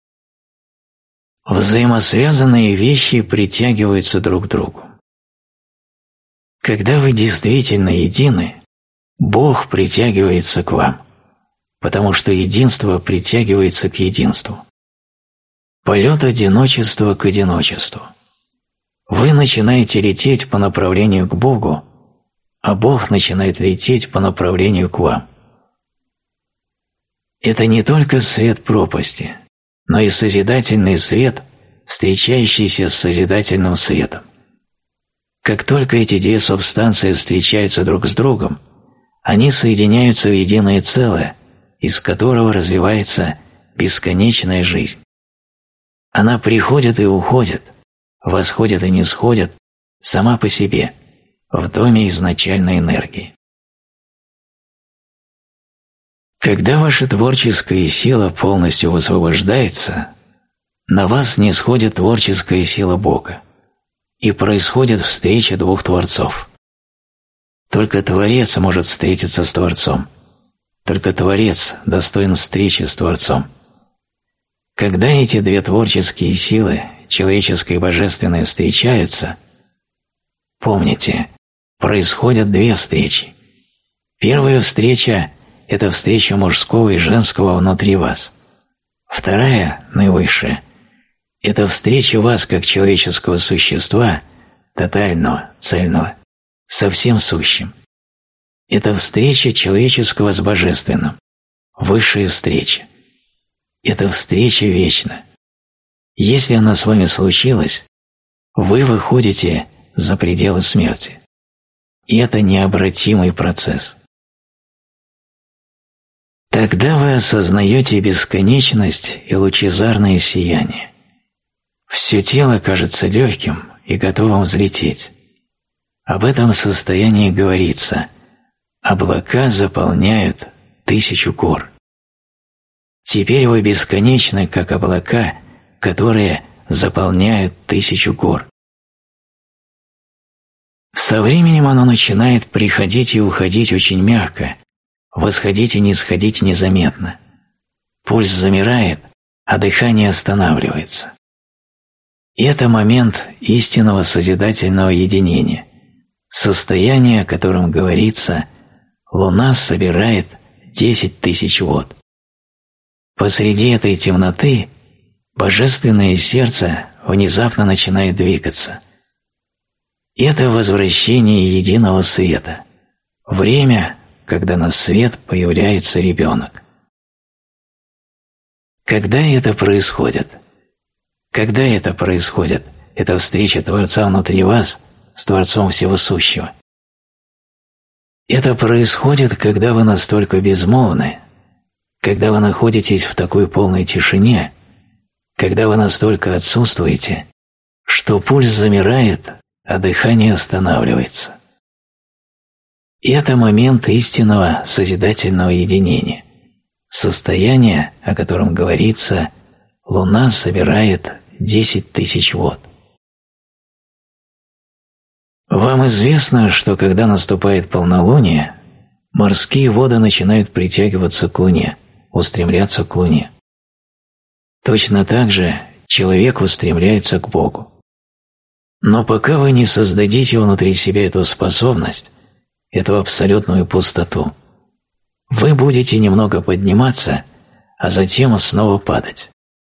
Взаимосвязанные вещи притягиваются друг к другу. Когда вы действительно едины, Бог притягивается к вам, потому что единство притягивается к единству. Полет одиночества к одиночеству. Вы начинаете лететь по направлению к Богу, а Бог начинает лететь по направлению к вам. Это не только свет пропасти, но и созидательный свет, встречающийся с созидательным светом. Как только эти две субстанции встречаются друг с другом, они соединяются в единое целое, из которого развивается бесконечная жизнь. Она приходит и уходит, восходит и нисходит сама по себе, в доме изначальной энергии. Когда ваша творческая сила полностью высвобождается, на вас нисходит творческая сила Бога, и происходит встреча двух Творцов. Только Творец может встретиться с Творцом. Только Творец достоин встречи с Творцом. Когда эти две творческие силы, человеческое и божественное, встречаются, помните, происходят две встречи. Первая встреча – это встреча мужского и женского внутри вас. Вторая, наивысшая, Это встреча вас как человеческого существа, тотального, цельного, со всем сущим. Это встреча человеческого с Божественным, высшая встреча. Это встреча вечна. Если она с вами случилась, вы выходите за пределы смерти. И это необратимый процесс. Тогда вы осознаете бесконечность и лучезарное сияние. Все тело кажется легким и готовым взлететь. Об этом состоянии говорится: облака заполняют 1000 гор. Теперь вы бесконечны, как облака, которые заполняют 1000 гор. Со временем оно начинает приходить и уходить очень мягко, восходить и нисходить незаметно. Пульс замирает, а дыхание останавливается. И это момент истинного созидательного единения, состояние, о котором говорится: Луна собирает 10 000 вод. Посреди этой темноты Божественное сердце внезапно начинает двигаться. Это возвращение единого света, время, когда на свет появляется ребенок. Когда это происходит? Когда это происходит, эта встреча Творца внутри вас с Творцом Всего Сущего? Это происходит, когда вы настолько безмолвны, когда вы находитесь в такой полной тишине, когда вы настолько отсутствуете, что пульс замирает, а дыхание останавливается. И это момент истинного созидательного единения, состояние, о котором говорится: Луна собирает 10 000 вод. Вам известно, что когда наступает полнолуние, морские воды начинают притягиваться к Луне, устремляться к Луне. Точно так же человек устремляется к Богу. Но пока вы не создадите внутри себя эту способность, эту абсолютную пустоту, вы будете немного подниматься, а затем снова падать.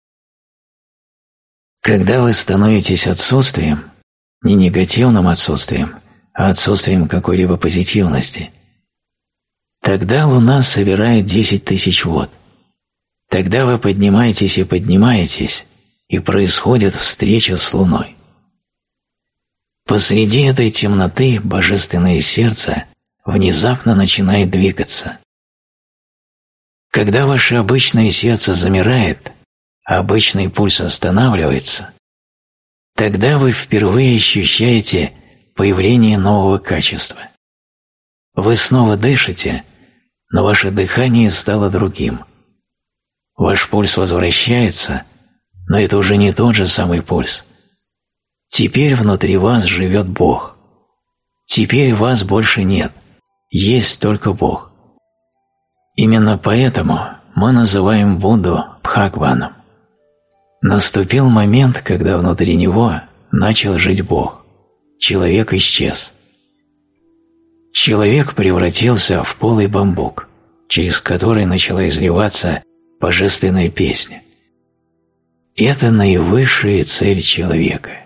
Когда вы становитесь отсутствием, не негативным отсутствием, а отсутствием какой-либо позитивности, тогда Луна собирает 10 000 вод. Тогда вы поднимаетесь и поднимаетесь, и происходит встреча с Луной. Посреди этой темноты Божественное сердце внезапно начинает двигаться. Когда ваше обычное сердце замирает, а обычный пульс останавливается, тогда вы впервые ощущаете появление нового качества. Вы снова дышите, но ваше дыхание стало другим. Ваш пульс возвращается, но это уже не тот же самый пульс. Теперь внутри вас живет Бог. Теперь вас больше нет, есть только Бог. Именно поэтому мы называем Будду Бхагаваном. Наступил момент, когда внутри него начал жить Бог. Человек исчез. Человек превратился в полый бамбук, через который начала изливаться божественная песня. Это наивысшая цель человека.